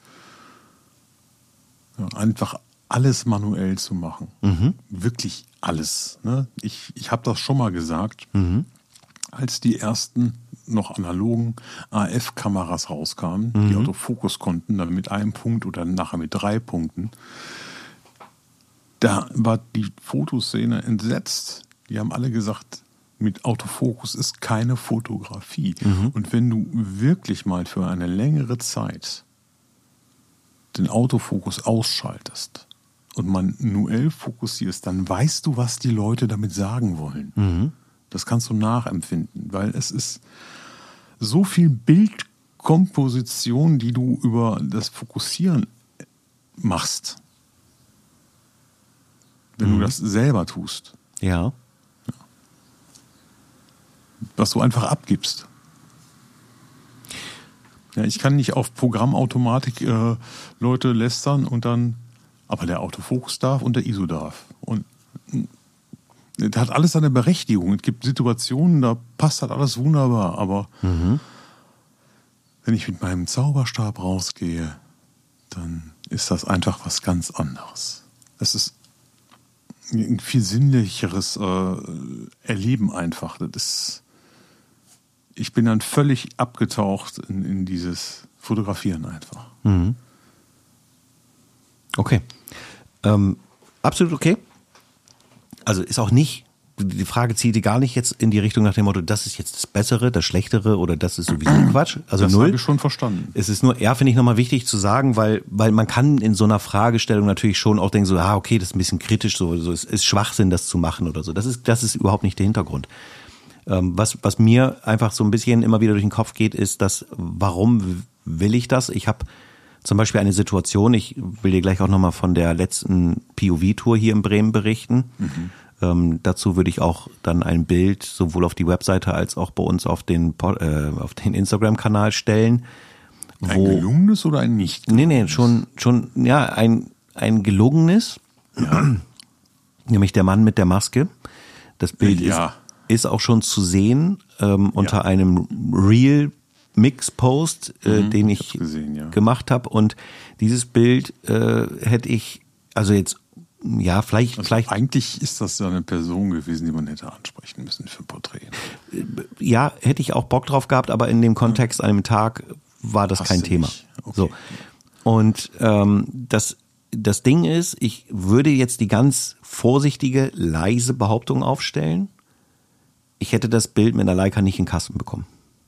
Ja, einfach alles manuell zu machen. Mhm. Wirklich alles. Ne? Ich, ich habe das schon mal gesagt, Mhm. als die ersten noch analogen A F-Kameras rauskamen, Mhm. die Autofokus konnten, dann mit einem Punkt oder nachher mit drei Punkten. Da war die Fotoszene entsetzt. Die haben alle gesagt, mit Autofokus ist keine Fotografie. Mhm. Und wenn du wirklich mal für eine längere Zeit den Autofokus ausschaltest und manuell fokussierst, dann weißt du, was die Leute damit sagen wollen. Mhm. Das kannst du nachempfinden, weil es ist so viel Bildkomposition, die du über das Fokussieren machst, wenn Mhm. du das selber tust. Ja. Was du einfach abgibst. Ja, ich kann nicht auf Programmautomatik äh, Leute lästern und dann, aber der Autofokus darf und der I S O darf. Und das hat alles seine Berechtigung. Es gibt Situationen, da passt halt alles wunderbar, aber Mhm. wenn ich mit meinem Zauberstab rausgehe, dann ist das einfach was ganz anderes. Es ist ein viel sinnlicheres äh, Erleben einfach. Das ist, ich bin dann völlig abgetaucht in, in dieses Fotografieren einfach. Mhm. Okay. Ähm, absolut okay. Also ist auch nicht, die Frage zielte gar nicht jetzt in die Richtung nach dem Motto, das ist jetzt das Bessere, das Schlechtere oder das ist sowieso Quatsch. Also Das null. habe ich schon verstanden. Es ist nur, ja, finde ich nochmal wichtig zu sagen, weil, weil man kann in so einer Fragestellung natürlich schon auch denken, so, ah, okay, das ist ein bisschen kritisch, so, so es ist Schwachsinn, das zu machen oder so. Das ist, das ist überhaupt nicht der Hintergrund. Ähm, was, was mir einfach so ein bisschen immer wieder durch den Kopf geht, ist, dass, warum will ich das? Ich habe zum Beispiel eine Situation, ich will dir gleich auch nochmal von der letzten P O V-Tour hier in Bremen berichten. Mhm. Ähm, dazu würde ich auch dann ein Bild sowohl auf die Webseite als auch bei uns auf den, äh, auf den Instagram-Kanal stellen. Ein wo, gelungenes oder ein nicht gelungenes? Nee, nee, schon, schon, ja, ein, ein gelungenes. Ja. Nämlich der Mann mit der Maske. Das Bild ja. ist, ist auch schon zu sehen ähm, unter ja. einem Real Mix-Post, äh, mhm, den ich, ich gesehen, ja. gemacht habe. Und dieses Bild äh, hätte ich, also jetzt, ja, vielleicht, also vielleicht. Eigentlich ist das ja eine Person gewesen, die man hätte ansprechen müssen für ein Porträt. Ja, hätte ich auch Bock drauf gehabt, aber in dem Kontext an dem Tag war das Passt kein Thema. Okay. So. Und ähm, das, das Ding ist, ich würde jetzt die ganz vorsichtige, leise Behauptung aufstellen. Ich hätte das Bild mit einer Leica nicht in den Kasten bekommen.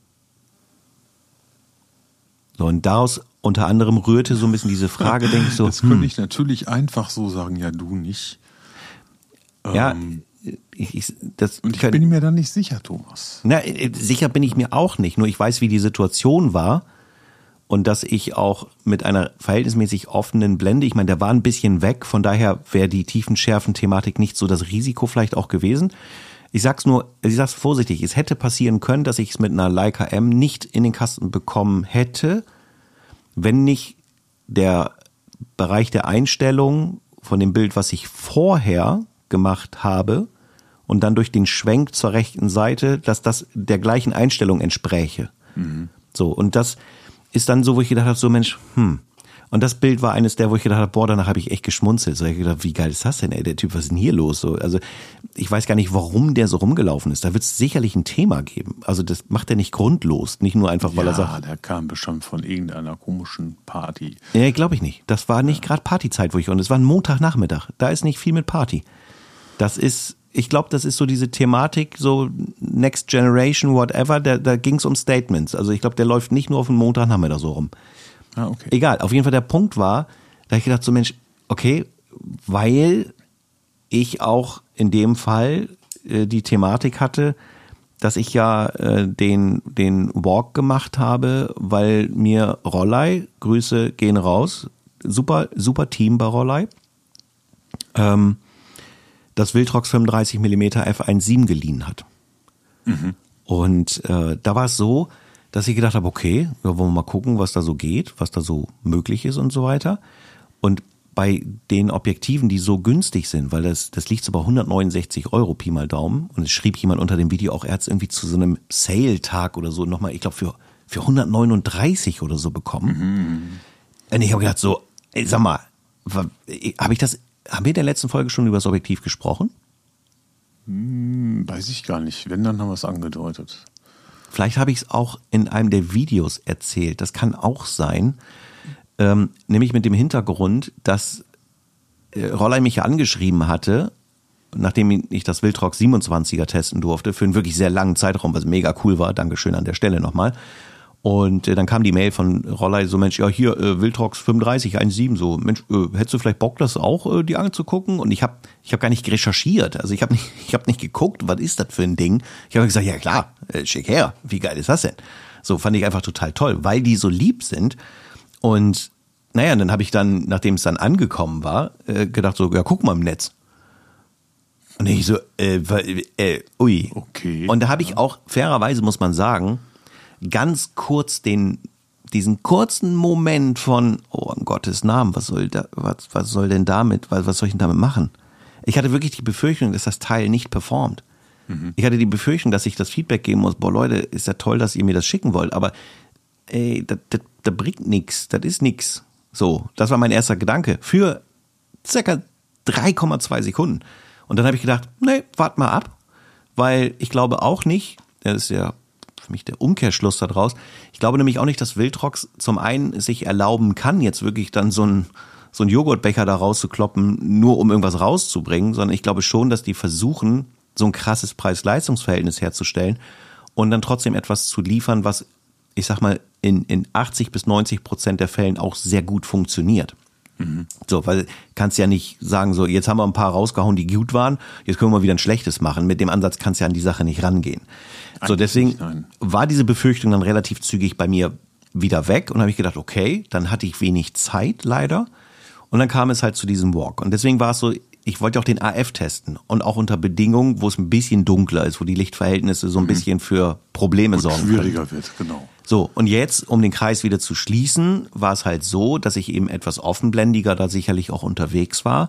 So, und daraus unter anderem rührte so ein bisschen diese Frage, denke ich so. Das könnte hm. ich natürlich einfach so sagen, ja, du nicht. Ja, ähm, ich, ich, das und ich kann, bin mir da nicht sicher, Thomas. Na, sicher bin ich mir auch nicht, nur ich weiß, wie die Situation war und dass ich auch mit einer verhältnismäßig offenen Blende, ich meine, der war ein bisschen weg, von daher wäre die Tiefenschärfen-Thematik nicht so das Risiko vielleicht auch gewesen. Ich sag's nur, ich sag's vorsichtig, es hätte passieren können, dass ich es mit einer Leica M nicht in den Kasten bekommen hätte, wenn nicht der Bereich der Einstellung von dem Bild, was ich vorher gemacht habe und dann durch den Schwenk zur rechten Seite, dass das der gleichen Einstellung entspräche. Mhm. So, und das ist dann so, wo ich gedacht habe, so Mensch, hm. Und das Bild war eines der, wo ich gedacht habe, boah, danach habe ich echt geschmunzelt. So, ich gedacht, wie geil ist das denn, ey, der Typ, was ist denn hier los? So, also ich weiß gar nicht, warum der so rumgelaufen ist. Da wird es sicherlich ein Thema geben. Also das macht er nicht grundlos, nicht nur einfach, weil ja, er sagt. Ja, der kam bestimmt von irgendeiner komischen Party. Ja, glaube ich nicht. Das war nicht ja. gerade Partyzeit, wo ich, und es war ein Montagnachmittag. Da ist nicht viel mit Party. Das ist, ich glaube, das ist so diese Thematik, so Next Generation, whatever, da, da ging es um Statements. Also ich glaube, der läuft nicht nur auf den Montagnachmittag so rum. Ah, okay. Egal, auf jeden Fall der Punkt war, da habe ich gedacht, so Mensch, okay, weil ich auch in dem Fall äh, die Thematik hatte, dass ich ja äh, den, den Walk gemacht habe, weil mir Rollei, Grüße gehen raus, super, super Team bei Rollei, ähm, das Viltrox fünfunddreißig Millimeter F eins Komma sieben geliehen hat. Mhm. Und äh, da war es so, dass ich gedacht habe, okay, wir wollen mal gucken, was da so geht, was da so möglich ist und so weiter. Und bei den Objektiven, die so günstig sind, weil das, das liegt so bei hundertneunundsechzig Euro Pi mal Daumen, und es schrieb jemand unter dem Video auch, er hat es irgendwie zu so einem Sale-Tag oder so nochmal, ich glaube für, für hundertneununddreißig oder so bekommen. Mhm. Und ich habe gedacht so, ey, sag mal, habe ich das, haben wir in der letzten Folge schon über das Objektiv gesprochen? Hm, weiß ich gar nicht. Wenn, dann haben wir es angedeutet. Vielleicht habe ich es auch in einem der Videos erzählt. Das kann auch sein. Ähm, nämlich mit dem Hintergrund, dass äh, Rollei mich ja angeschrieben hatte, nachdem ich das Viltrox siebenundzwanziger testen durfte, für einen wirklich sehr langen Zeitraum, was mega cool war. Dankeschön an der Stelle nochmal. Und äh, dann kam die Mail von Rollei, so Mensch, ja hier, äh, Viltrox fünfunddreißig eins Komma sieben, so Mensch, äh, hättest du vielleicht Bock, das auch äh, dir anzugucken? Und ich habe ich hab gar nicht recherchiert, also ich habe nicht, ich hab nicht geguckt, was ist das für ein Ding? Ich habe gesagt, ja klar, äh, schick her, wie geil ist das denn? So, fand ich einfach total toll, weil die so lieb sind. Und naja, dann habe ich dann, nachdem es dann angekommen war, äh, gedacht so, ja guck mal im Netz. Und ich so, äh, äh, ui. Okay. Und da habe ich auch, fairerweise muss man sagen, ganz kurz den, diesen kurzen Moment von, oh, in Gottes Namen, was soll da, was, was soll denn damit, was, was soll ich denn damit machen? Ich hatte wirklich die Befürchtung, dass das Teil nicht performt. Mhm. Ich hatte die Befürchtung, dass ich das Feedback geben muss, boah Leute, ist ja toll, dass ihr mir das schicken wollt, aber ey, das, das, das bringt nix, das ist nix. So, das war mein erster Gedanke für circa drei Komma zwei Sekunden. Und dann habe ich gedacht, nee, wart mal ab, weil ich glaube auch nicht, das ist ja für mich der Umkehrschluss da draus, ich glaube nämlich auch nicht, dass Viltrox zum einen sich erlauben kann, jetzt wirklich dann so ein so ein Joghurtbecher da rauszukloppen, nur um irgendwas rauszubringen, sondern ich glaube schon, dass die versuchen, so ein krasses Preis-Leistungs-Verhältnis herzustellen und dann trotzdem etwas zu liefern, was, ich sag mal, in, in achtzig bis neunzig Prozent der Fällen auch sehr gut funktioniert. Mhm. So, weil kannst ja nicht sagen, so, jetzt haben wir ein paar rausgehauen, die gut waren, jetzt können wir mal wieder ein schlechtes machen. Mit dem Ansatz kannst du ja an die Sache nicht rangehen. Eigentlich so, deswegen nein. war diese Befürchtung dann relativ zügig bei mir wieder weg und habe ich gedacht, okay, dann hatte ich wenig Zeit leider und dann kam es halt zu diesem Walk und deswegen war es so, ich wollte auch den A F testen und auch unter Bedingungen, wo es ein bisschen dunkler ist, wo die Lichtverhältnisse so ein mhm. bisschen für Probleme und sorgen schwieriger können. wird, genau. So, und jetzt, um den Kreis wieder zu schließen, war es halt so, dass ich eben etwas offenblendiger da sicherlich auch unterwegs war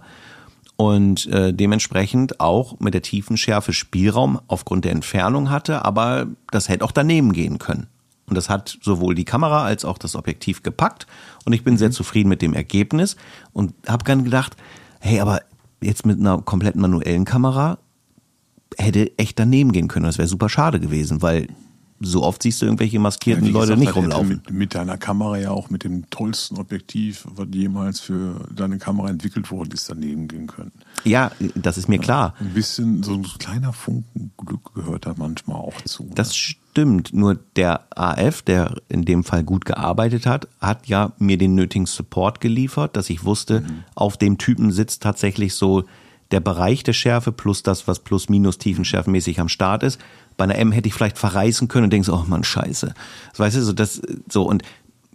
und äh, dementsprechend auch mit der Tiefenschärfe Spielraum aufgrund der Entfernung hatte, aber das hätte auch daneben gehen können. Und das hat sowohl die Kamera als auch das Objektiv gepackt und ich bin sehr zufrieden mit dem Ergebnis und habe dann gedacht, hey, aber jetzt mit einer kompletten manuellen Kamera hätte echt daneben gehen können. Das wäre super schade gewesen, weil so oft siehst du irgendwelche maskierten ja, Leute gesagt, nicht rumlaufen. Mit, mit deiner Kamera ja auch mit dem tollsten Objektiv, was jemals für deine Kamera entwickelt worden ist, daneben gehen können. Ja, das ist mir klar. Ein bisschen, so ein kleiner Funken Glück gehört da manchmal auch zu. Das ne? stimmt, nur der A F, der in dem Fall gut gearbeitet hat, hat ja mir den nötigen Support geliefert, dass ich wusste, mhm. auf dem Typen sitzt tatsächlich so der Bereich der Schärfe plus das, was plus minus tiefenschärfenmäßig am Start ist. Bei einer M hätte ich vielleicht verreißen können und denkst, oh Mann, scheiße. Das weißt du, so das, so, und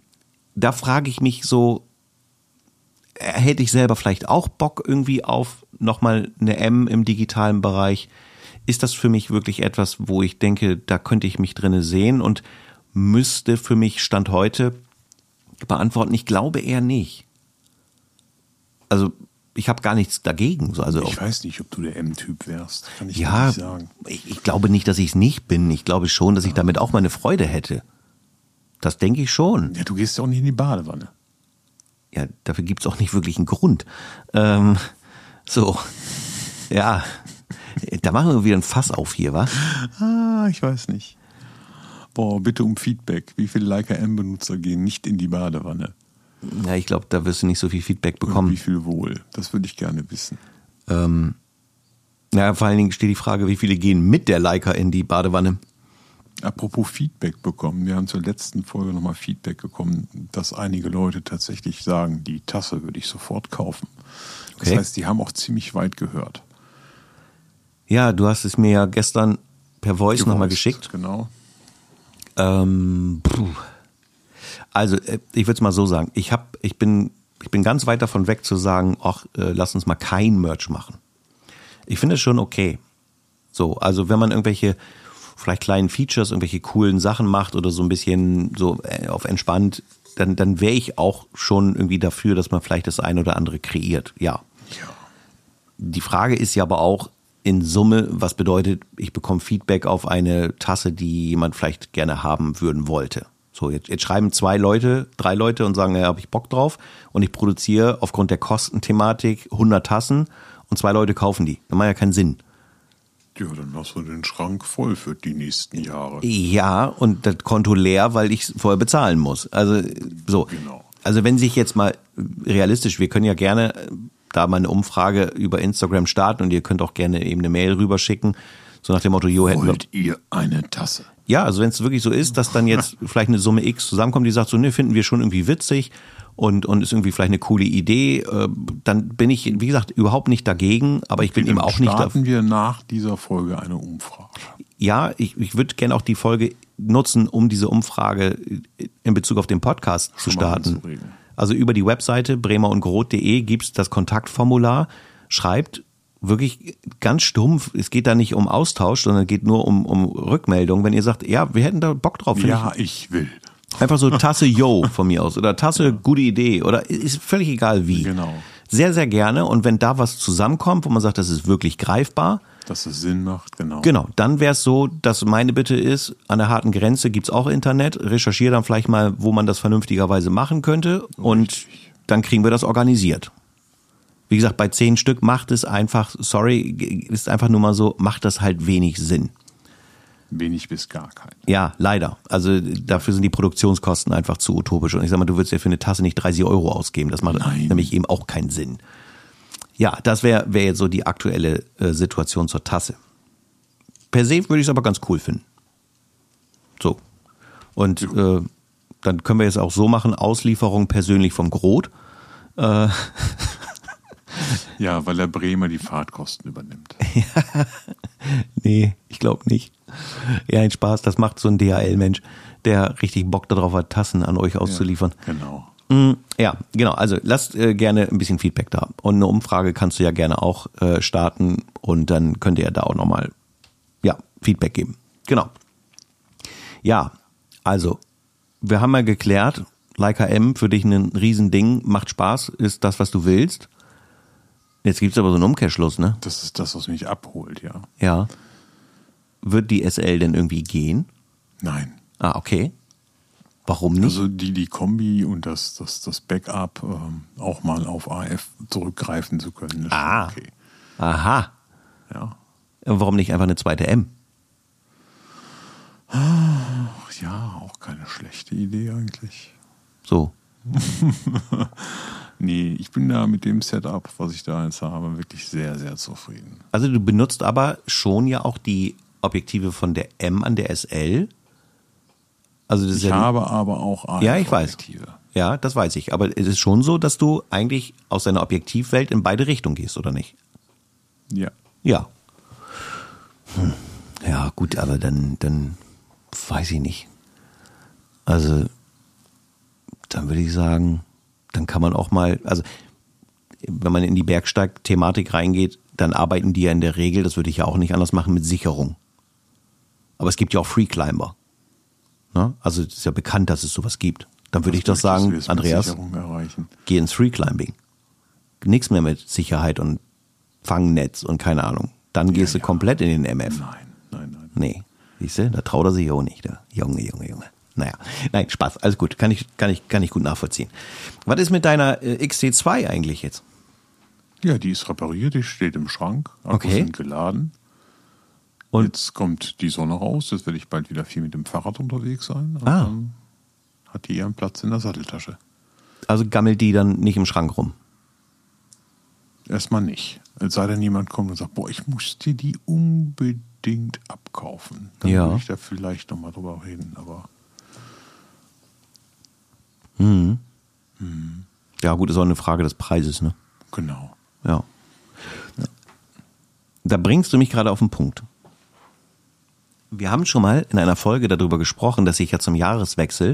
da frage ich mich so, hätte ich selber vielleicht auch Bock irgendwie auf nochmal eine M im digitalen Bereich? Ist das für mich wirklich etwas, wo ich denke, da könnte ich mich drinne sehen und müsste für mich Stand heute beantworten? Ich glaube eher nicht. Also, ich habe gar nichts dagegen. Also ich weiß nicht, ob du der M-Typ wärst. Kann ich ja, nicht sagen. Ich, ich glaube nicht, dass ich es nicht bin. Ich glaube schon, dass ich damit auch meine Freude hätte. Das denke ich schon. Ja, du gehst ja auch nicht in die Badewanne. Ja, dafür gibt es auch nicht wirklich einen Grund. Ähm, so, ja, da machen wir wieder ein Fass auf hier, wa? Ah, ich weiß nicht. Boah, bitte um Feedback. Wie viele Leica M-Benutzer gehen nicht in die Badewanne? Ja, ich glaube, da wirst du nicht so viel Feedback bekommen. Und wie viel wohl? Das würde ich gerne wissen. Ähm, ja, vor allen Dingen steht die Frage, wie viele gehen mit der Leica in die Badewanne? Apropos Feedback bekommen. Wir haben zur letzten Folge nochmal Feedback bekommen, dass einige Leute tatsächlich sagen, die Tasse würde ich sofort kaufen. Das okay. heißt, die haben auch ziemlich weit gehört. Ja, du hast es mir ja gestern per Voice nochmal geschickt. Genau. Ähm, puh. Also, ich würde es mal so sagen. Ich, hab, ich, bin, ich bin ganz weit davon weg zu sagen, ach, äh, lass uns mal kein Merch machen. Ich finde es schon okay. So, also wenn man irgendwelche vielleicht kleinen Features, irgendwelche coolen Sachen macht oder so ein bisschen so auf entspannt, dann, dann wäre ich auch schon irgendwie dafür, dass man vielleicht das eine oder andere kreiert. Ja. Ja. Die Frage ist ja aber auch in Summe, was bedeutet, ich bekomme Feedback auf eine Tasse, die jemand vielleicht gerne haben würden wollte. So, jetzt, jetzt schreiben zwei Leute, drei Leute und sagen, ja, habe ich Bock drauf und ich produziere aufgrund der Kostenthematik hundert Tassen und zwei Leute kaufen die. Das macht ja keinen Sinn. Ja, dann hast du den Schrank voll für die nächsten Jahre. Ja, und das Konto leer, weil ich es vorher bezahlen muss. Also so. Genau. Also wenn sich jetzt mal realistisch, wir können ja gerne da mal eine Umfrage über Instagram starten und ihr könnt auch gerne eben eine Mail rüberschicken, so nach dem Motto, jo, hätten wir... Wollt ihr eine Tasse? Ja, also wenn es wirklich so ist, dass dann jetzt vielleicht eine Summe X zusammenkommt, die sagt so, ne, finden wir schon irgendwie witzig und, und ist irgendwie vielleicht eine coole Idee, äh, dann bin ich, wie gesagt, überhaupt nicht dagegen, aber ich bin Dann eben auch nicht... starten wir nach dieser Folge eine Umfrage. Ja, ich, ich würde gerne auch die Folge nutzen, um diese Umfrage in Bezug auf den Podcast zu Schon mal starten. anzuregen. Also über die Webseite bremer und groth punkt de gibt's das Kontaktformular, schreibt wirklich ganz stumpf, es geht da nicht um Austausch, sondern es geht nur um, um Rückmeldung. Wenn ihr sagt, ja, wir hätten da Bock drauf. finde Ja, ich will. ich. Einfach so Tasse Yo von mir aus oder Tasse gute Idee oder ist völlig egal wie. Genau. Sehr, sehr gerne und wenn da was zusammenkommt, wo man sagt, das ist wirklich greifbar, Dass es Sinn macht, genau. genau, dann wäre es so, dass meine Bitte ist, an der harten Grenze gibt's auch Internet, recherchiere dann vielleicht mal, wo man das vernünftigerweise machen könnte und Richtig. dann kriegen wir das organisiert. Wie gesagt, bei zehn Stück macht es einfach, sorry, ist einfach nur mal so, macht das halt wenig Sinn. Wenig bis gar kein. Ja, leider. Also dafür sind die Produktionskosten einfach zu utopisch. Und ich sag mal, du würdest ja für eine Tasse nicht dreißig Euro ausgeben. Das macht Nein. nämlich eben auch keinen Sinn. Ja, das wäre wär jetzt so die aktuelle äh, Situation zur Tasse. Per se würde ich es aber ganz cool finden. So. Und äh, dann können wir jetzt auch so machen, Auslieferung persönlich vom Groth. Äh, Ja, weil der Bremer die Fahrtkosten übernimmt. nee, ich glaube nicht. Ja, ein Spaß, das macht so ein D H L-Mensch, der richtig Bock darauf hat, Tassen an euch auszuliefern. Ja, genau. Mm, ja, genau. Also lasst äh, gerne ein bisschen Feedback da. Und eine Umfrage kannst du ja gerne auch äh, starten und dann könnt ihr ja da auch nochmal ja, Feedback geben. Genau. Ja, also, wir haben ja geklärt, Leica M für dich ein Riesending, macht Spaß, ist das, was du willst. Jetzt gibt's aber so einen Umkehrschluss, ne? Das ist das, was mich abholt, ja. Ja. Wird die S L denn irgendwie gehen? Nein. Ah, okay. Warum nicht? Also die, die Kombi und das, das, das Backup ähm, auch mal auf A F zurückgreifen zu können, ist Ah. schon okay. Aha. Ja. Warum nicht einfach eine zweite M? Ach ja, auch keine schlechte Idee eigentlich. So. Nee, ich bin da mit dem Setup, was ich da jetzt habe, wirklich sehr, sehr zufrieden. Also du benutzt aber schon ja auch die Objektive von der M an der S L. Also das ist Ich ja, habe aber auch A F Ja, ich weiß. Objektive. ja, das weiß ich. Aber es ist schon so, dass du eigentlich aus deiner Objektivwelt in beide Richtungen gehst, oder nicht? Ja. Ja. Hm. Ja, gut, aber dann, dann weiß ich nicht. Also, dann würde ich sagen, dann kann man auch mal, also wenn man in die Bergsteig-Thematik reingeht, dann arbeiten die ja in der Regel, das würde ich ja auch nicht anders machen, mit Sicherung. Aber es gibt ja auch Freeclimber. Ne? Also es ist ja bekannt, dass es sowas gibt. Dann würde ich doch Was möchtest du sagen, jetzt mit Andreas, Sicherung erreichen? geh ins Freeclimbing. Nichts mehr mit Sicherheit und Fangnetz und keine Ahnung. Dann gehst Ja, du ja. komplett in den M F. Nein, nein, nein. Nee, siehst du, da traut er sich auch nicht. Der Junge, Junge, Junge. Naja, nein, Spaß, alles gut, kann ich, kann ich, kann ich gut nachvollziehen. Was ist mit deiner äh, X T zwei eigentlich jetzt? Ja, die ist repariert, die steht im Schrank, Akkus Okay. sind geladen. Und- Jetzt kommt die Sonne raus, jetzt werde ich bald wieder viel mit dem Fahrrad unterwegs sein. Und Ah. dann hat die ihren Platz in der Satteltasche. Also gammelt die dann nicht im Schrank rum? Erstmal nicht. Es sei denn, jemand kommt und sagt, boah, ich muss dir die unbedingt abkaufen. Dann Ja. würde ich da vielleicht nochmal drüber reden, aber Mhm. Ja gut, ist auch eine Frage des Preises, ne? genau. Ja. Da bringst du mich gerade auf den Punkt. Wir haben schon mal in einer Folge darüber gesprochen, dass ich ja zum Jahreswechsel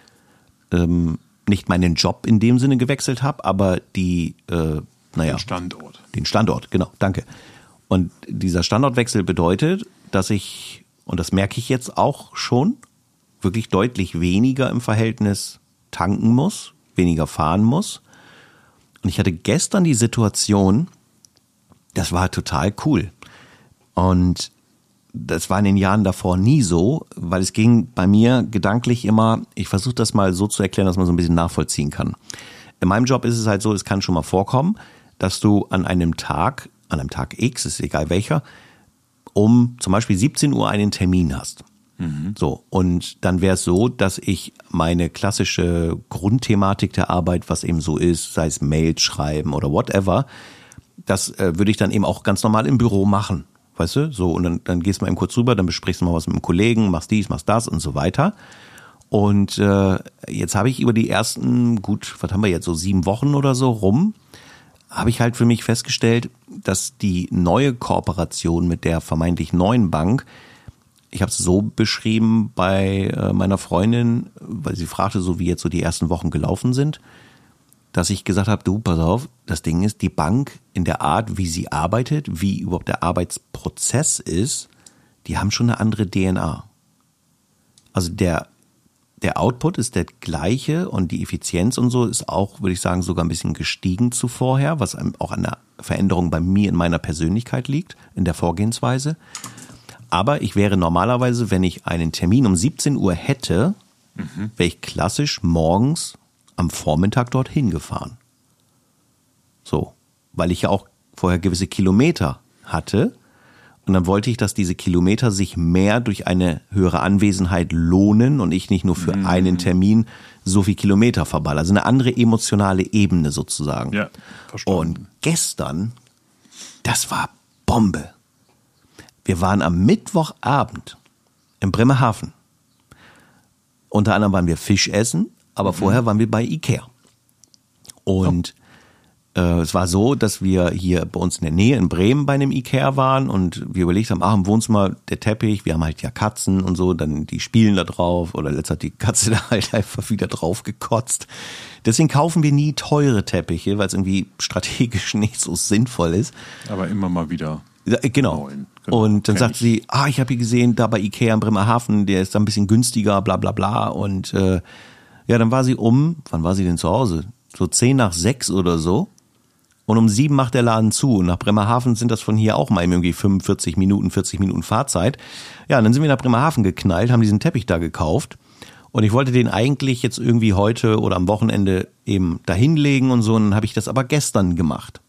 ähm, nicht meinen Job in dem Sinne gewechselt habe, aber die, äh, naja. Den Standort. Den Standort, genau, danke. Und dieser Standortwechsel bedeutet, dass ich, und das merke ich jetzt auch schon, wirklich deutlich weniger im Verhältnis tanken muss, weniger fahren muss. Und ich hatte gestern die Situation, das war total cool. Und das war in den Jahren davor nie so, weil es ging bei mir gedanklich immer, ich versuche das mal so zu erklären, dass man so ein bisschen nachvollziehen kann. In meinem Job ist es halt so, es kann schon mal vorkommen, dass du an einem Tag, an einem Tag X, ist egal welcher, um zum Beispiel siebzehn Uhr einen Termin hast. Mhm. So, und dann wäre es so, dass ich meine klassische Grundthematik der Arbeit, was eben so ist, sei es Mails schreiben oder whatever, das äh, würde ich dann eben auch ganz normal im Büro machen. Weißt du, so, und dann, dann gehst du mal eben kurz rüber, dann besprichst du mal was mit einem Kollegen, machst dies, machst das und so weiter. Und äh, jetzt habe ich über die ersten, gut, was haben wir jetzt, so sieben Wochen oder so rum, habe ich halt für mich festgestellt, dass die neue Kooperation mit der vermeintlich neuen Bank, ich habe es so beschrieben bei äh, meiner Freundin, weil sie fragte, so wie jetzt so die ersten Wochen gelaufen sind, dass ich gesagt habe, du, pass auf, das Ding ist, die Bank in der Art, wie sie arbeitet, wie überhaupt der Arbeitsprozess ist, die haben schon eine andere D N A. Also der, der Output ist der gleiche und die Effizienz und so ist auch, würde ich sagen, sogar ein bisschen gestiegen zu vorher, was auch an der Veränderung bei mir in meiner Persönlichkeit liegt, in der Vorgehensweise. Aber ich wäre normalerweise, wenn ich einen Termin um siebzehn Uhr hätte, mhm. wäre ich klassisch morgens am Vormittag dorthin gefahren. So, weil ich ja auch vorher gewisse Kilometer hatte und dann wollte ich, dass diese Kilometer sich mehr durch eine höhere Anwesenheit lohnen und ich nicht nur für mhm. einen Termin so viel Kilometer verballer. Also eine andere emotionale Ebene sozusagen. Ja, verstanden. Und gestern, das war Bombe. Wir waren am Mittwochabend in Bremerhaven. Unter anderem waren wir Fisch essen, aber mhm. vorher waren wir bei Ikea. Und oh. äh, es war so, dass wir hier bei uns in der Nähe in Bremen bei einem Ikea waren und wir überlegt haben, ach, im Wohnzimmer der Teppich, wir haben halt ja Katzen und so, dann die spielen da drauf oder letztens hat die Katze da halt einfach wieder drauf gekotzt. Deswegen kaufen wir nie teure Teppiche, weil es irgendwie strategisch nicht so sinnvoll ist. Aber immer mal wieder. Ja, genau. Neuen. Genau. Und dann Kenn sagt ich. sie, ah, ich habe hier gesehen, da bei Ikea in Bremerhaven, der ist da ein bisschen günstiger, bla bla bla. Und äh, ja, dann war sie um, wann war sie denn zu Hause? So zehn nach sechs oder so. Und um sieben macht der Laden zu. Und nach Bremerhaven sind das von hier auch mal irgendwie fünfundvierzig Minuten, vierzig Minuten Fahrzeit. Ja, und dann sind wir nach Bremerhaven geknallt, haben diesen Teppich da gekauft. Und ich wollte den eigentlich jetzt irgendwie heute oder am Wochenende eben dahinlegen und so. Und dann habe ich das aber gestern gemacht.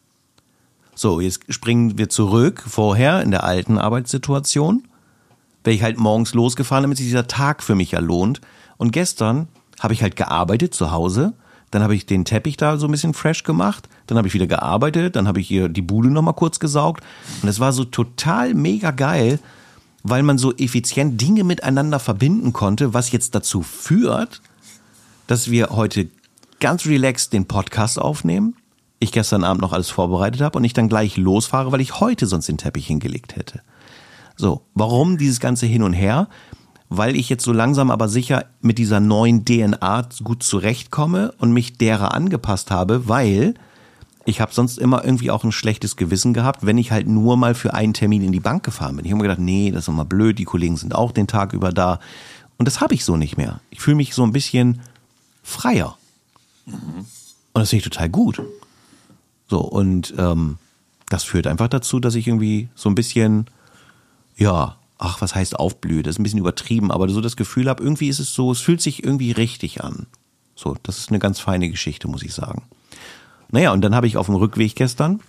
So, jetzt springen wir zurück, vorher in der alten Arbeitssituation. Wäre ich halt morgens losgefahren, damit sich dieser Tag für mich ja lohnt. Und gestern habe ich halt gearbeitet zu Hause. Dann habe ich den Teppich da so ein bisschen fresh gemacht. Dann habe ich wieder gearbeitet. Dann habe ich hier die Bude nochmal kurz gesaugt. Und es war so total mega geil, weil man so effizient Dinge miteinander verbinden konnte, was jetzt dazu führt, dass wir heute ganz relaxed den Podcast aufnehmen. Ich gestern Abend noch alles vorbereitet habe und ich dann gleich losfahre, weil ich heute sonst den Teppich hingelegt hätte. So, warum dieses ganze Hin und Her? Weil ich jetzt so langsam aber sicher mit dieser neuen D N A gut zurechtkomme und mich derer angepasst habe, weil ich habe sonst immer irgendwie auch ein schlechtes Gewissen gehabt, wenn ich halt nur mal für einen Termin in die Bank gefahren bin. Ich habe mir gedacht, nee, das ist immer blöd, die Kollegen sind auch den Tag über da. Und das habe ich so nicht mehr. Ich fühle mich so ein bisschen freier. Mhm. Und das finde ich total gut. So, und ähm, das führt einfach dazu, dass ich irgendwie so ein bisschen, ja, ach, was heißt aufblühe, das ist ein bisschen übertrieben, aber so das Gefühl habe, irgendwie ist es so, es fühlt sich irgendwie richtig an. So, das ist eine ganz feine Geschichte, muss ich sagen. Naja, und dann habe ich auf dem Rückweg gestern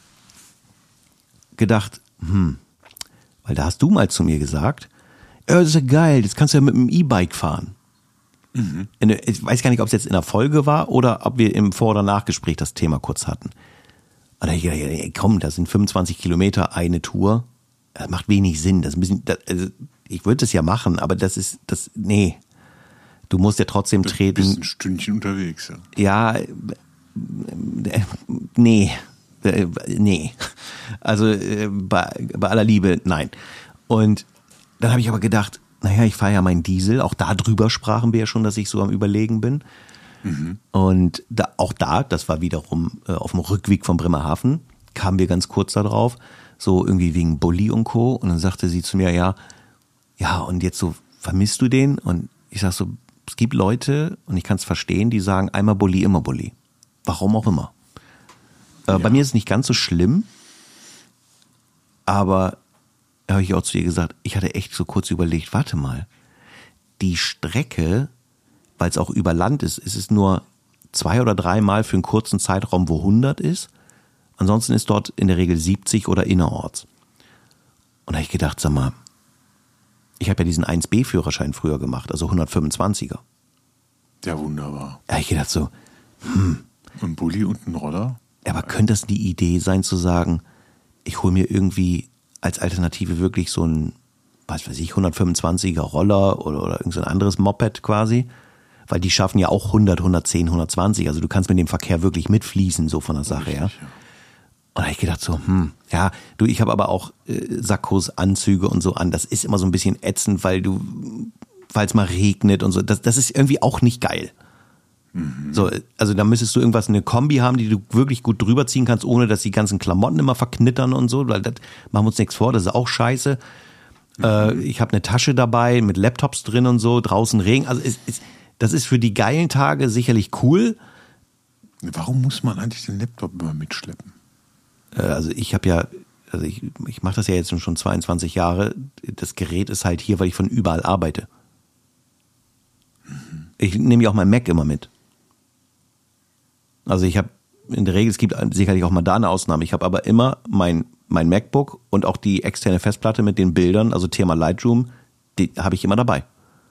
gedacht, hm, weil da hast du mal zu mir gesagt, oh, das ist ja geil, jetzt kannst du ja mit dem E-Bike fahren. Mhm. In, ich weiß gar nicht, ob es jetzt in der Folge war oder ob wir im Vor- oder Nachgespräch das Thema kurz hatten. Und da hab ich gedacht, ey, komm, das sind fünfundzwanzig Kilometer eine Tour. Das macht wenig Sinn. Das ist ein bisschen, das, also ich würde das ja machen, aber das ist, das, nee. Du musst ja trotzdem treten. Du bist ein Stündchen unterwegs, ja. Ja, nee. Nee. Also bei, bei aller Liebe, nein. Und dann habe ich aber gedacht, naja, ich fahre ja meinen Diesel, auch da drüber sprachen wir ja schon, dass ich so am Überlegen bin. Mhm. Und da, auch da, das war wiederum äh, auf dem Rückweg von Bremerhaven, kamen wir ganz kurz da drauf, so irgendwie wegen Bulli und Co. Und dann sagte sie zu mir, ja, ja, und jetzt so, vermisst du den? Und ich sag so, es gibt Leute, und ich kann es verstehen, die sagen, einmal Bulli, immer Bulli. Warum auch immer. Äh, ja. Bei mir ist es nicht ganz so schlimm, aber habe ich auch zu ihr gesagt, ich hatte echt so kurz überlegt, warte mal, die Strecke, weil es auch über Land ist, ist es nur zwei oder dreimal für einen kurzen Zeitraum, wo hundert ist. Ansonsten ist dort in der Regel siebzig oder innerorts. Und da habe ich gedacht, sag mal, ich habe ja diesen eins B Führerschein früher gemacht, also hundertfünfundzwanziger. Ja, wunderbar. Da habe ich gedacht so, hm. Ein Bulli und ein Roller? Aber könnte das die Idee sein zu sagen, ich hole mir irgendwie als Alternative wirklich so ein, was weiß ich, hundertfünfundzwanziger Roller oder, oder irgend so ein anderes Moped quasi? Weil die schaffen ja auch hundert, hundertzehn, hundertzwanzig. Also du kannst mit dem Verkehr wirklich mitfließen, so von der Sache her. Ja. Und da habe ich gedacht so, hm, ja, du, ich habe aber auch äh, Sakkos, Anzüge und so an. Das ist immer so ein bisschen ätzend, weil du, weil es mal regnet und so. Das, das ist irgendwie auch nicht geil. Mhm. So, also da müsstest du irgendwas, eine Kombi haben, die du wirklich gut drüber ziehen kannst, ohne dass die ganzen Klamotten immer verknittern und so. Weil das machen wir uns nichts vor, das ist auch scheiße. Mhm. Äh, ich habe eine Tasche dabei mit Laptops drin und so, draußen Regen. Also es, es, das ist für die geilen Tage sicherlich cool. Warum muss man eigentlich den Laptop immer mitschleppen? Also ich habe ja, also ich, ich mache das ja jetzt schon zweiundzwanzig Jahre. Das Gerät ist halt hier, weil ich von überall arbeite. Mhm. Ich nehme ja auch mein Mac immer mit. Also ich habe in der Regel, es gibt sicherlich auch mal da eine Ausnahme, ich habe aber immer mein, mein MacBook und auch die externe Festplatte mit den Bildern, also Thema Lightroom, die habe ich immer dabei.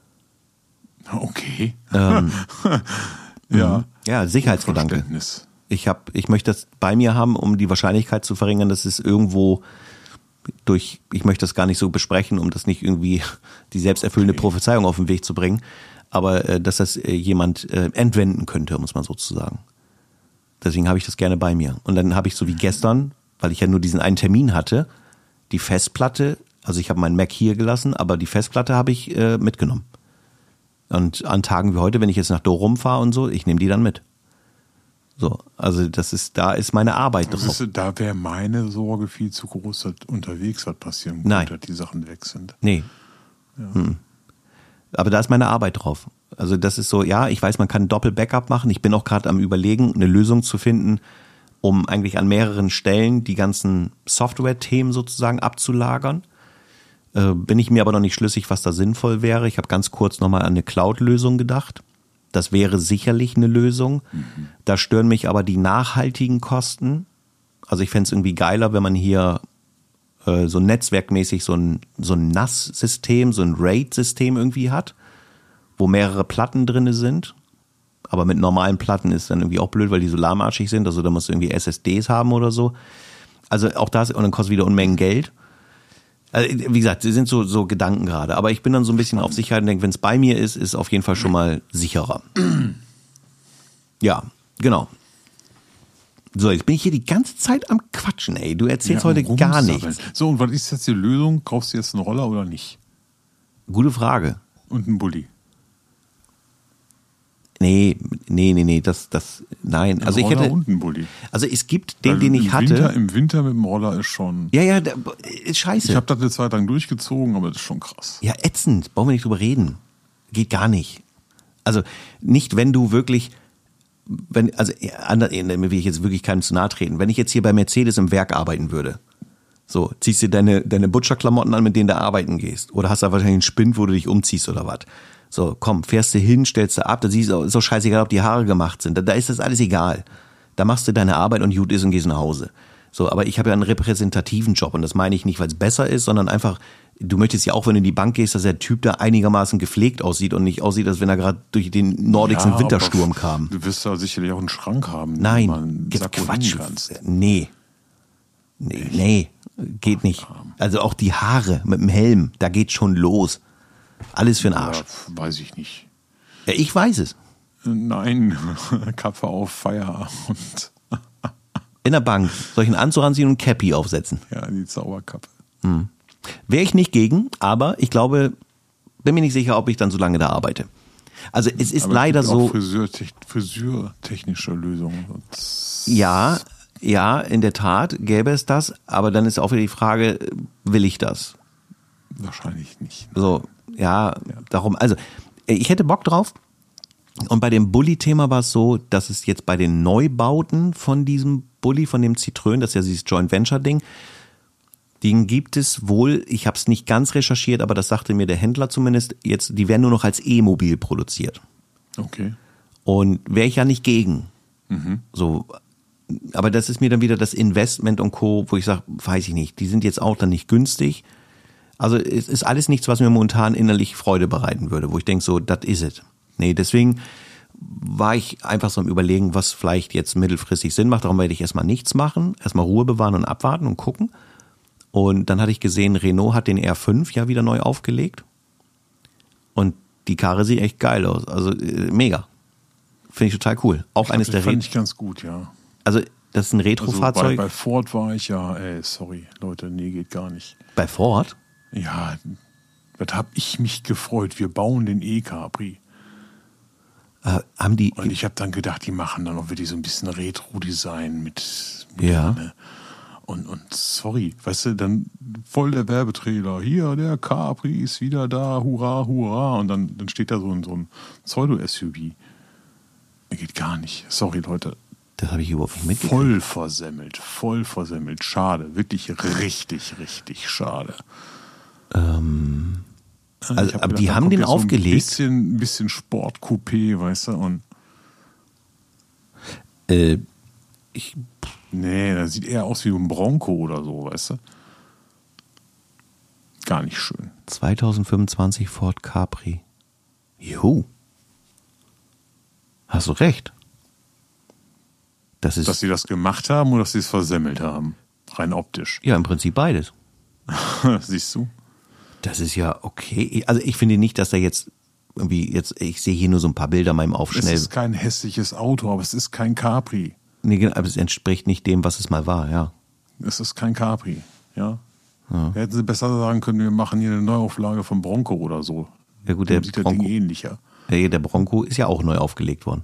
Okay. Ähm, ja. Ja, Sicherheitsgedanke. Ich hab, ich möchte das bei mir haben, um die Wahrscheinlichkeit zu verringern, dass es irgendwo durch, ich möchte das gar nicht so besprechen, um das nicht irgendwie die selbsterfüllende okay. Prophezeiung auf den Weg zu bringen, aber äh, dass das äh, jemand äh, entwenden könnte, muss man sozusagen. Deswegen habe ich das gerne bei mir. Und dann habe ich so wie gestern, weil ich ja nur diesen einen Termin hatte, die Festplatte, also ich habe meinen Mac hier gelassen, aber die Festplatte habe ich äh, mitgenommen. Und an Tagen wie heute, wenn ich jetzt nach Dorum fahre und so, ich nehme die dann mit. So, also das ist, da ist meine Arbeit drauf. Ist, da wäre meine Sorge viel zu groß, dass unterwegs was passieren könnte, Nein. dass die Sachen weg sind. Nee. Ja. Hm. Aber da ist meine Arbeit drauf. Also das ist so, ja, ich weiß, man kann Doppel-Backup machen. Ich bin auch gerade am Überlegen, eine Lösung zu finden, um eigentlich an mehreren Stellen die ganzen Software-Themen sozusagen abzulagern. Äh, bin ich mir aber noch nicht schlüssig, was da sinnvoll wäre. Ich habe ganz kurz nochmal an eine Cloud-Lösung gedacht. Das wäre sicherlich eine Lösung. Mhm. Da stören mich aber die nachhaltigen Kosten. Also ich fände es irgendwie geiler, wenn man hier äh, so netzwerkmäßig so ein, so ein N A S-System, so ein RAID-System irgendwie hat, wo mehrere Platten drin sind. Aber mit normalen Platten ist dann irgendwie auch blöd, weil die so lahmarschig sind. Also da musst du irgendwie S S Ds haben oder so. Also auch das, und dann kostet wieder Unmengen Geld. Also wie gesagt, sie sind so, so Gedanken gerade. Aber ich bin dann so ein bisschen auf Sicherheit und denke, wenn es bei mir ist, ist es auf jeden Fall schon mal sicherer. Ja, genau. So, jetzt bin ich hier die ganze Zeit am Quatschen, ey. Du erzählst ja, heute gar nichts. So, und was ist jetzt die Lösung? Kaufst du jetzt einen Roller oder nicht? Gute Frage. Und einen Bulli? Nee, nee, nee, nee, das, das, nein. Also ich hätte, und einen Bulli. Also es gibt den, also den ich hatte. Winter, Im Winter mit dem Roller ist schon. Ja, ja, ist scheiße. Ich habe das eine Zeit lang durchgezogen, aber das ist schon krass. Ja, ätzend. Brauchen wir nicht drüber reden. Geht gar nicht. Also nicht, wenn du wirklich, wenn, also anders, will ich jetzt wirklich keinem zu nahe treten. Wenn ich jetzt hier bei Mercedes im Werk arbeiten würde, so, ziehst du deine, deine Butcher-Klamotten an, mit denen du arbeiten gehst. Oder hast du wahrscheinlich einen Spind, wo du dich umziehst oder was. So, komm, fährst du hin, stellst du ab, da siehst du, ist doch scheißegal, ob die Haare gemacht sind. Da, da ist das alles egal. Da machst du deine Arbeit und gut ist und gehst nach Hause. So, aber ich habe ja einen repräsentativen Job und das meine ich nicht, weil es besser ist, sondern einfach, du möchtest ja auch, wenn du in die Bank gehst, dass der Typ da einigermaßen gepflegt aussieht und nicht aussieht, als wenn er gerade durch den nordischen ja, Wintersturm kam. Du wirst da sicherlich auch einen Schrank haben. Nein, jetzt Quatsch. Nee. Nee, nee, geht nicht. Also auch die Haare mit dem Helm, da geht schon los. Alles für den Arsch. Ja, weiß ich nicht. Ja, ich weiß es. Nein, Kappe auf, Feierabend. In der Bank. Soll ich einen Anzug anziehen und ein Cappy aufsetzen? Ja, die Zauberkappe. Hm. Wäre ich nicht gegen, aber ich glaube, bin mir nicht sicher, ob ich dann so lange da arbeite. Also es ist Aber leider es gibt auch so. Friseurtech- friseurtechnische Lösungen. Ja, ja, in der Tat gäbe es das, aber dann ist auch wieder die Frage, will ich das? Wahrscheinlich nicht. So, ja, Ja. darum, also ich hätte Bock drauf. Und bei dem Bulli-Thema war es so, dass es jetzt bei den Neubauten von diesem Bulli, von dem Citroën, das ist ja dieses Joint Venture-Ding, den gibt es wohl, ich habe es nicht ganz recherchiert, aber das sagte mir der Händler zumindest, jetzt, die werden nur noch als E-Mobil produziert. Okay. Und wäre ich ja nicht gegen. Mhm. So, aber das ist mir dann wieder das Investment und Co., wo ich sage, weiß ich nicht, die sind jetzt auch dann nicht günstig. Also es ist alles nichts, was mir momentan innerlich Freude bereiten würde, wo ich denke so, das is it. Nee, deswegen war ich einfach so am Überlegen, was vielleicht jetzt mittelfristig Sinn macht. Darum werde ich erstmal nichts machen, erstmal Ruhe bewahren und abwarten und gucken. Und dann hatte ich gesehen, Renault hat den R fünf ja wieder neu aufgelegt. Und die Karre sieht echt geil aus, also äh, mega. Finde ich total cool. Auch Ich eines glaub, das der fand Ret- ich ganz gut, ja. Also das ist ein Also Retro-Fahrzeug. bei, bei Ford war ich ja, ey, sorry, Leute, nee, geht gar nicht. Bei Ford? Ja, das habe ich mich gefreut. Wir bauen den E-Capri. Äh, haben die. Und ich habe dann gedacht, die machen dann auch wirklich so ein bisschen Retro-Design mit. mit Ja. ne? Und, und sorry, weißt du, dann voll der Werbetrailer. Hier, der Capri ist wieder da, hurra, hurra. Und dann, dann steht da so ein, so ein Pseudo-S U V. Geht gar nicht. Sorry, Leute. Das habe ich überhaupt nicht mitgekriegt. Voll versemmelt, voll versemmelt. Schade, wirklich richtig, richtig schade. Ähm, also, Ich hab aber gedacht, die da haben kommt den jetzt so aufgelegt. Ein bisschen, ein bisschen Sport-Coupé, weißt du, und Äh, ich, nee, das sieht eher aus wie ein Bronco oder so, weißt du. Gar nicht schön. zwanzig fünfundzwanzig Ford Capri. Juhu. Hast du recht. Das ist, Dass sie das gemacht haben oder dass sie es versemmelt haben. Rein optisch. ja, im Prinzip beides. Siehst du? Das ist ja okay. Also ich finde nicht, dass da jetzt irgendwie jetzt, ich sehe hier nur so ein paar Bilder meinem Es Aufschnell. ist kein hässliches Auto, aber es ist kein Capri. Nee, genau, aber es entspricht nicht dem, was es mal war, ja. Es ist kein Capri, ja. Ja. Da hätten sie besser sagen können, wir machen hier eine Neuauflage vom Bronco oder so. Ja gut, Dem der sieht das Bronco, Ding ähnlicher. der, der Bronco ist ja auch neu aufgelegt worden.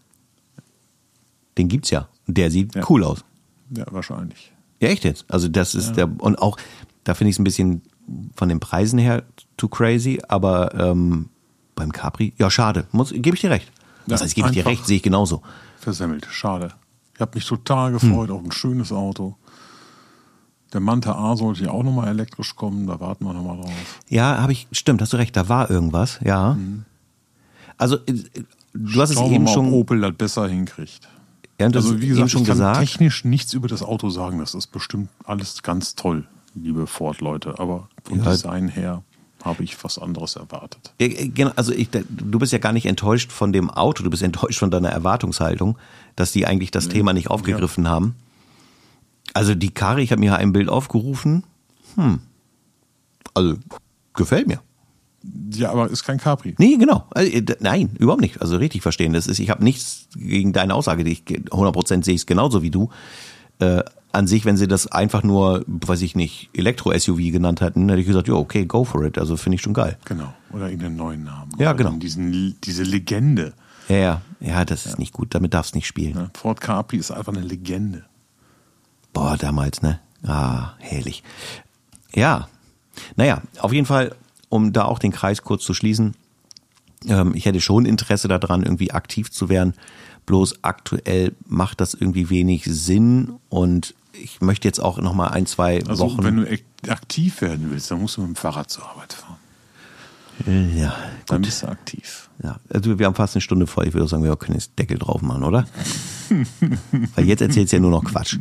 Den gibt's ja. Und der sieht Ja. cool aus. Ja, wahrscheinlich. Ja, echt jetzt. Also das ist Ja. der, und auch, da finde ich es ein bisschen von den Preisen her too crazy, aber ähm, beim Capri, ja schade, muss, gebe ich dir recht. Das Ja, heißt, gebe ich dir einfach- recht, sehe ich genauso. Versemmelt, schade. Ich habe mich total gefreut auf ein schönes Auto. Der Manta A sollte ja auch nochmal elektrisch kommen, da warten wir nochmal drauf. Ja, habe ich, stimmt, hast du recht, da war irgendwas, ja. Also, äh, du hast es Schauen wir eben mal, schon, ob Opel das besser hinkriegt. ja, du hast Also es wie eben gesagt, schon ich kann gesagt. technisch nichts über das Auto sagen. Das ist bestimmt alles ganz toll, liebe Ford-Leute. Aber vom Ja. Design her habe ich was anderes erwartet. Ja, genau, also ich, du bist ja gar nicht enttäuscht von dem Auto, du bist enttäuscht von deiner Erwartungshaltung, dass die eigentlich das Thema nicht aufgegriffen haben. Also die Karre, ich habe mir ein Bild aufgerufen, hm, also gefällt mir. Ja, aber ist kein Capri. Nee, genau, also, äh, d- nein, überhaupt nicht, also richtig verstehen, das ist, ich habe nichts gegen deine Aussage, die ich hundert Prozent sehe ich es genauso wie du. Äh, an sich, wenn sie das einfach nur, weiß ich nicht, Elektro-S U V genannt hätten, hätte ich gesagt, ja, okay, go for it, also finde ich schon geil. Genau. Oder irgendeinen neuen Namen. Ja, Oder genau. dann Diesen, diese Legende. Ja, ja, ja, das ist nicht gut, damit darfst du nicht spielen. Ne? Ford Capri ist einfach eine Legende. Boah, damals, ne? Ah, herrlich. Ja, naja, auf jeden Fall, um da auch den Kreis kurz zu schließen, ähm, ich hätte schon Interesse daran, irgendwie aktiv zu werden. Bloß aktuell macht das irgendwie wenig Sinn und ich möchte jetzt auch noch mal ein, zwei Also Wochen. wenn du ak- aktiv werden willst, dann musst du mit dem Fahrrad zur Arbeit fahren. Äh, ja, Dann gut. bist du aktiv. Ja, also wir haben fast eine Stunde voll. Ich würde auch sagen, wir können jetzt Deckel drauf machen, oder? Weil jetzt erzählst du ja nur noch Quatsch.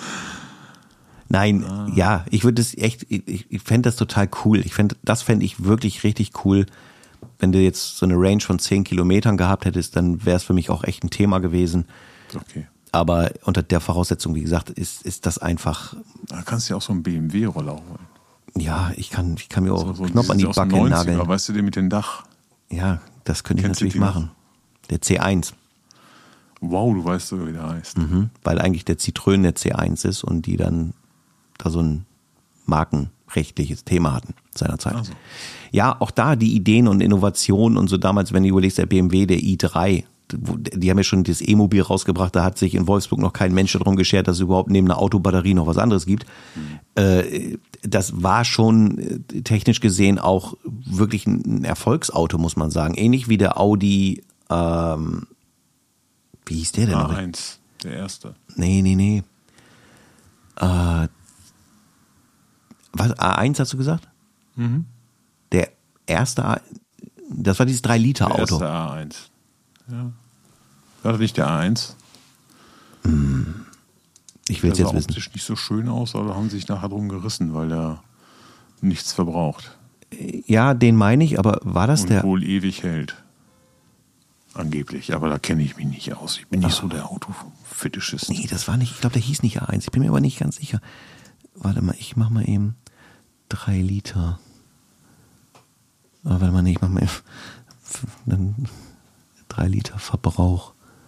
Nein, Ah. ja, ich würde es echt, ich, ich fände das total cool. Ich fände, das fände ich wirklich richtig cool. Wenn du jetzt so eine Range von zehn Kilometern gehabt hättest, dann wäre es für mich auch echt ein Thema gewesen. Okay. Aber unter der Voraussetzung, wie gesagt, ist, ist das einfach, Da kannst du ja auch so einen B M W-Roller holen. ja, ich kann, ich kann mir auch So, so einen Knopf an die dieses aus den Backe neunziger, nageln. weißt du, den mit dem Dach. Ja, das könnte ich Kennst du natürlich die noch? machen. Der C eins. Wow, du weißt sogar, wie der heißt. Mhm, weil eigentlich der Citroën der C eins ist und die dann da so ein markenrechtliches Thema hatten seinerzeit. Also. Ja, auch da die Ideen und Innovationen und so damals, wenn du überlegst, der B M W, der i drei, die haben ja schon das E-Mobil rausgebracht, da hat sich in Wolfsburg noch kein Mensch darum geschert, dass es überhaupt neben einer Autobatterie noch was anderes gibt. Mhm. Das war schon technisch gesehen auch wirklich ein Erfolgsauto, muss man sagen. Ähnlich wie der Audi, ähm, wie hieß der denn noch? A eins, der erste. Nee, nee, nee. Äh, was, A eins hast du gesagt? Mhm. Der erste, A, das war dieses drei Liter Auto. Der erste A eins. Ja. War das nicht der A eins? Hm. Ich will es jetzt wissen. Der sah optisch wissen. nicht so schön aus, aber haben sich nachher drum gerissen, weil der nichts verbraucht. Ja, den meine ich, aber war das Und der? wohl ewig hält. Angeblich, aber da kenne ich mich nicht aus. Ich bin nicht so der Autofetischist. Nee, das war nicht, ich glaube, der hieß nicht A eins. Ich bin mir aber nicht ganz sicher. Warte mal, ich mach mal eben drei Liter. Oh, warte mal, nee, ich mach mal dann drei Liter Verbrauch.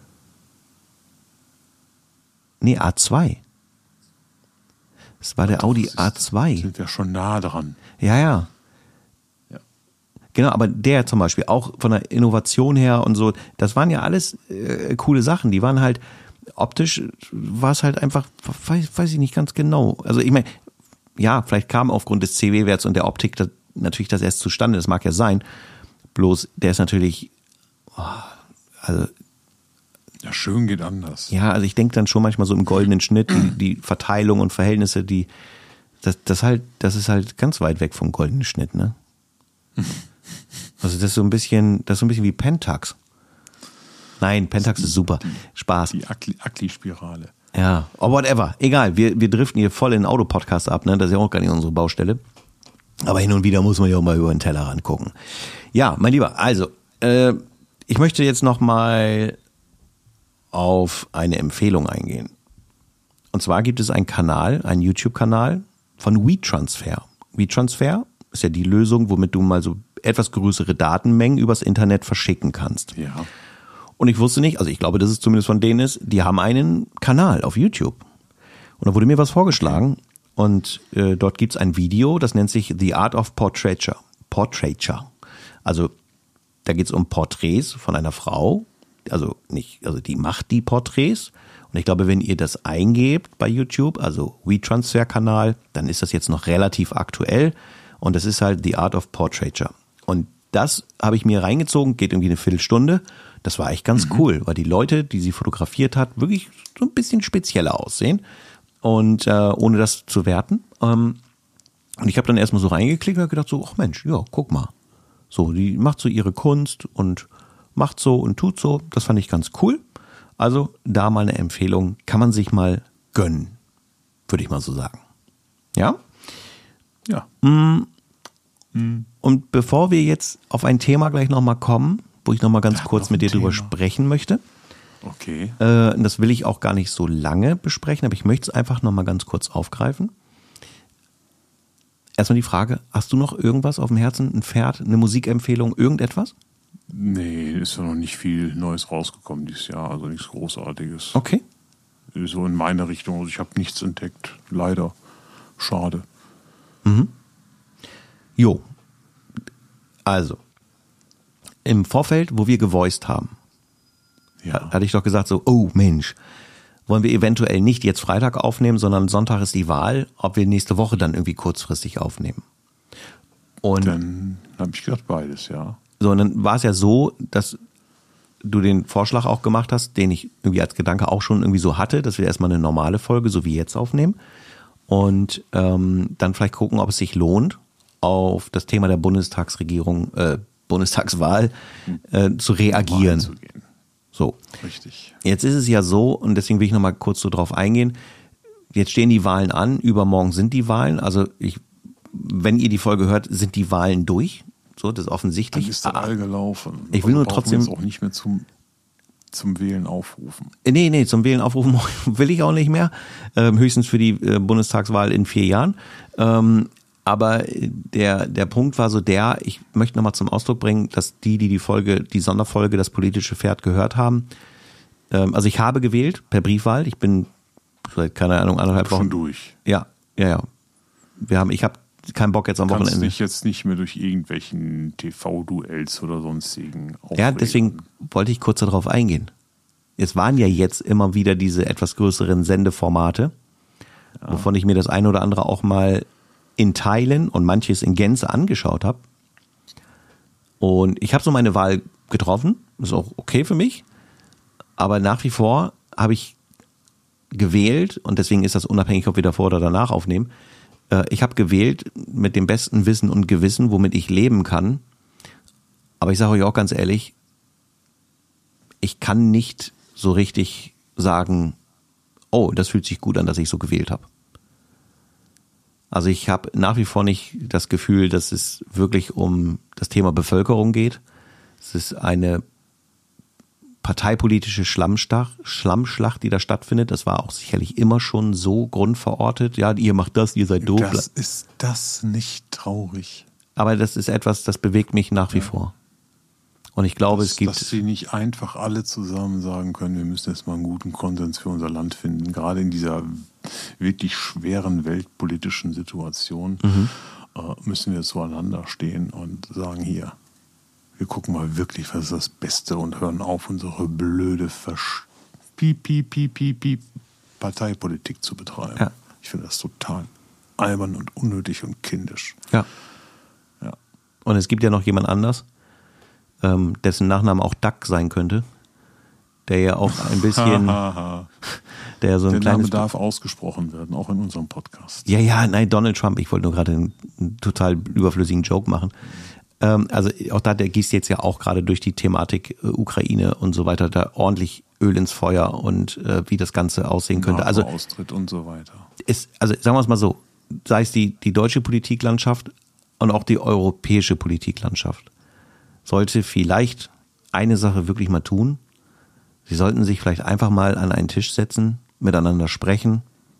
Nee, A zwei. Das war der Audi ist, A zwei. Sind wir schon nah dran. Ja, ja. Ja. Genau, aber der zum Beispiel, auch von der Innovation her und so, das waren ja alles äh, coole Sachen. Die waren halt, optisch war es halt einfach, weiß, weiß ich nicht ganz genau. Also ich meine, ja, vielleicht kam aufgrund des C W-Werts und der Optik das, natürlich das erst zustande, das mag ja sein. Bloß, der ist natürlich, oh, also ja, schön geht anders. ja, also ich denke dann schon manchmal so im goldenen Schnitt, die, die Verteilung und Verhältnisse, die, das, das halt, das ist halt ganz weit weg vom goldenen Schnitt, ne? Also das ist so ein bisschen, das ist so ein bisschen wie Pentax. Nein, Pentax ist super. Spaß. Die Acli-Spirale. Ja, oh, whatever. Egal, wir, wir driften hier voll in den Autopodcast ab, ne? Das ist ja auch gar nicht unsere Baustelle. Aber hin und wieder muss man ja auch mal über den Tellerrand gucken. Ja, mein Lieber, also, äh, ich möchte jetzt noch mal auf eine Empfehlung eingehen. Und zwar gibt es einen Kanal, einen YouTube-Kanal von WeTransfer. WeTransfer ist ja die Lösung, womit du mal so etwas größere Datenmengen übers Internet verschicken kannst. Ja. Und ich wusste nicht, also ich glaube, dass es zumindest von denen ist, die haben einen Kanal auf YouTube. Und da wurde mir was vorgeschlagen und äh, dort gibt's ein Video, das nennt sich The Art of Portraiture. Portraiture. Also da geht's um Porträts von einer Frau, also nicht, also die macht die Porträts. Und ich glaube, wenn ihr das eingebt bei YouTube, also WeTransfer-Kanal, dann ist das jetzt noch relativ aktuell. Und das ist halt The Art of Portraiture. Und das habe ich mir reingezogen, geht irgendwie eine Viertelstunde. Das war echt ganz mhm. cool, weil die Leute, die sie fotografiert hat, wirklich so ein bisschen spezieller aussehen. Und äh, ohne das zu werten. Ähm, und ich habe dann erstmal so reingeklickt und habe gedacht so, ach Mensch, ja, guck mal. So, die macht so ihre Kunst und macht so und tut so. Das fand ich ganz cool. Also da mal eine Empfehlung, kann man sich mal gönnen, würde ich mal so sagen. Ja? Ja. Mm. Mm. Und bevor wir jetzt auf ein Thema gleich nochmal kommen, wo ich nochmal ganz ja, kurz mit dir drüber sprechen möchte. Okay. Äh, das will ich auch gar nicht so lange besprechen, aber ich möchte es einfach nochmal ganz kurz aufgreifen. Erstmal die Frage, hast du noch irgendwas auf dem Herzen, ein Pferd, eine Musikempfehlung, irgendetwas? Nee, ist ja noch nicht viel Neues rausgekommen dieses Jahr, also nichts Großartiges. Okay. So in meine Richtung, also ich habe nichts entdeckt, leider. Schade. Mhm. Jo. Also, im Vorfeld, wo wir gevoiced haben, ja. hatte ich doch gesagt so, oh Mensch, wollen wir eventuell nicht jetzt Freitag aufnehmen, sondern Sonntag ist die Wahl, ob wir nächste Woche dann irgendwie kurzfristig aufnehmen. Und dann habe ich gedacht, beides, ja. So, und dann war es ja so, dass du den Vorschlag auch gemacht hast, den ich irgendwie als Gedanke auch schon irgendwie so hatte, dass wir erstmal eine normale Folge, so wie jetzt, aufnehmen und ähm, dann vielleicht gucken, ob es sich lohnt, auf das Thema der Bundestagsregierung, äh, Bundestagswahl äh, zu reagieren. Zu gehen. So. Richtig. Jetzt ist es ja so, und deswegen will ich nochmal kurz so drauf eingehen, jetzt stehen die Wahlen an, übermorgen sind die Wahlen, also ich, wenn ihr die Folge hört, sind die Wahlen durch. So, das ist offensichtlich. Dann ist der Wahl gelaufen. Ich will also nur trotzdem jetzt auch nicht mehr zum, zum Wählen aufrufen. Nee, nee, zum Wählen aufrufen will ich auch nicht mehr. Ähm, höchstens für die äh, Bundestagswahl in vier Jahren. Ähm, aber der, der Punkt war so der, ich möchte nochmal zum Ausdruck bringen, dass die, die die Folge, die Sonderfolge, das politische Pferd gehört haben, ähm, also ich habe gewählt per Briefwahl. Ich bin seit, keine Ahnung, anderthalb Wochen. Schon durch. Ja, ja, ja. wir haben, ich habe keinen Bock jetzt am Wochenende. Du Wochenende. kannst dich jetzt nicht mehr durch irgendwelchen T V-Duells oder sonstigen aufregen. Ja, deswegen wollte ich kurz darauf eingehen. Es waren ja jetzt immer wieder diese etwas größeren Sendeformate, ja. wovon ich mir das eine oder andere auch mal in Teilen und manches in Gänze angeschaut habe. Und ich habe so meine Wahl getroffen, ist auch okay für mich, aber nach wie vor habe ich gewählt, und deswegen ist das unabhängig, ob wir davor oder danach aufnehmen, äh, ich habe gewählt mit dem besten Wissen und Gewissen, womit ich leben kann. Aber ich sage euch auch ganz ehrlich, ich kann nicht so richtig sagen, oh, das fühlt sich gut an, dass ich so gewählt habe. Also ich habe nach wie vor nicht das Gefühl, dass es wirklich um das Thema Bevölkerung geht. Es ist eine parteipolitische Schlammschlacht, Schlammschlacht, die da stattfindet. Das war auch sicherlich immer schon so grundverortet. Ja, ihr macht das, ihr seid doof. Das ist das nicht traurig. Aber das ist etwas, das bewegt mich nach wie ja. vor. Und ich glaube, dass, es gibt... Dass sie nicht einfach alle zusammen sagen können, wir müssen jetzt mal einen guten Konsens für unser Land finden. Gerade in dieser wirklich schweren weltpolitischen Situation mhm. äh, müssen wir zueinander stehen und sagen, hier, wir gucken mal wirklich, was ist das Beste und hören auf, unsere blöde Versch- Piep, Piep, Piep, Piep, Piep Parteipolitik zu betreiben. Ja. Ich finde das total albern und unnötig und kindisch. Ja. ja. Und es gibt ja noch jemand anders, ähm, dessen Nachname auch Duck sein könnte, der ja auch ein bisschen, der so ein der kleines... Name darf ausgesprochen werden, auch in unserem Podcast. Ja, ja, nein, Donald Trump, ich wollte nur gerade einen, einen total überflüssigen Joke machen. Ähm, also auch da, der gießt jetzt ja auch gerade durch die Thematik äh, Ukraine und so weiter da ordentlich Öl ins Feuer und äh, wie das Ganze aussehen könnte. Also Austritt und so weiter. Ist, also sagen wir es mal so, sei es die, die deutsche Politiklandschaft und auch die europäische Politiklandschaft, sollte vielleicht eine Sache wirklich mal tun. Sie sollten sich vielleicht einfach mal an einen Tisch setzen, miteinander sprechen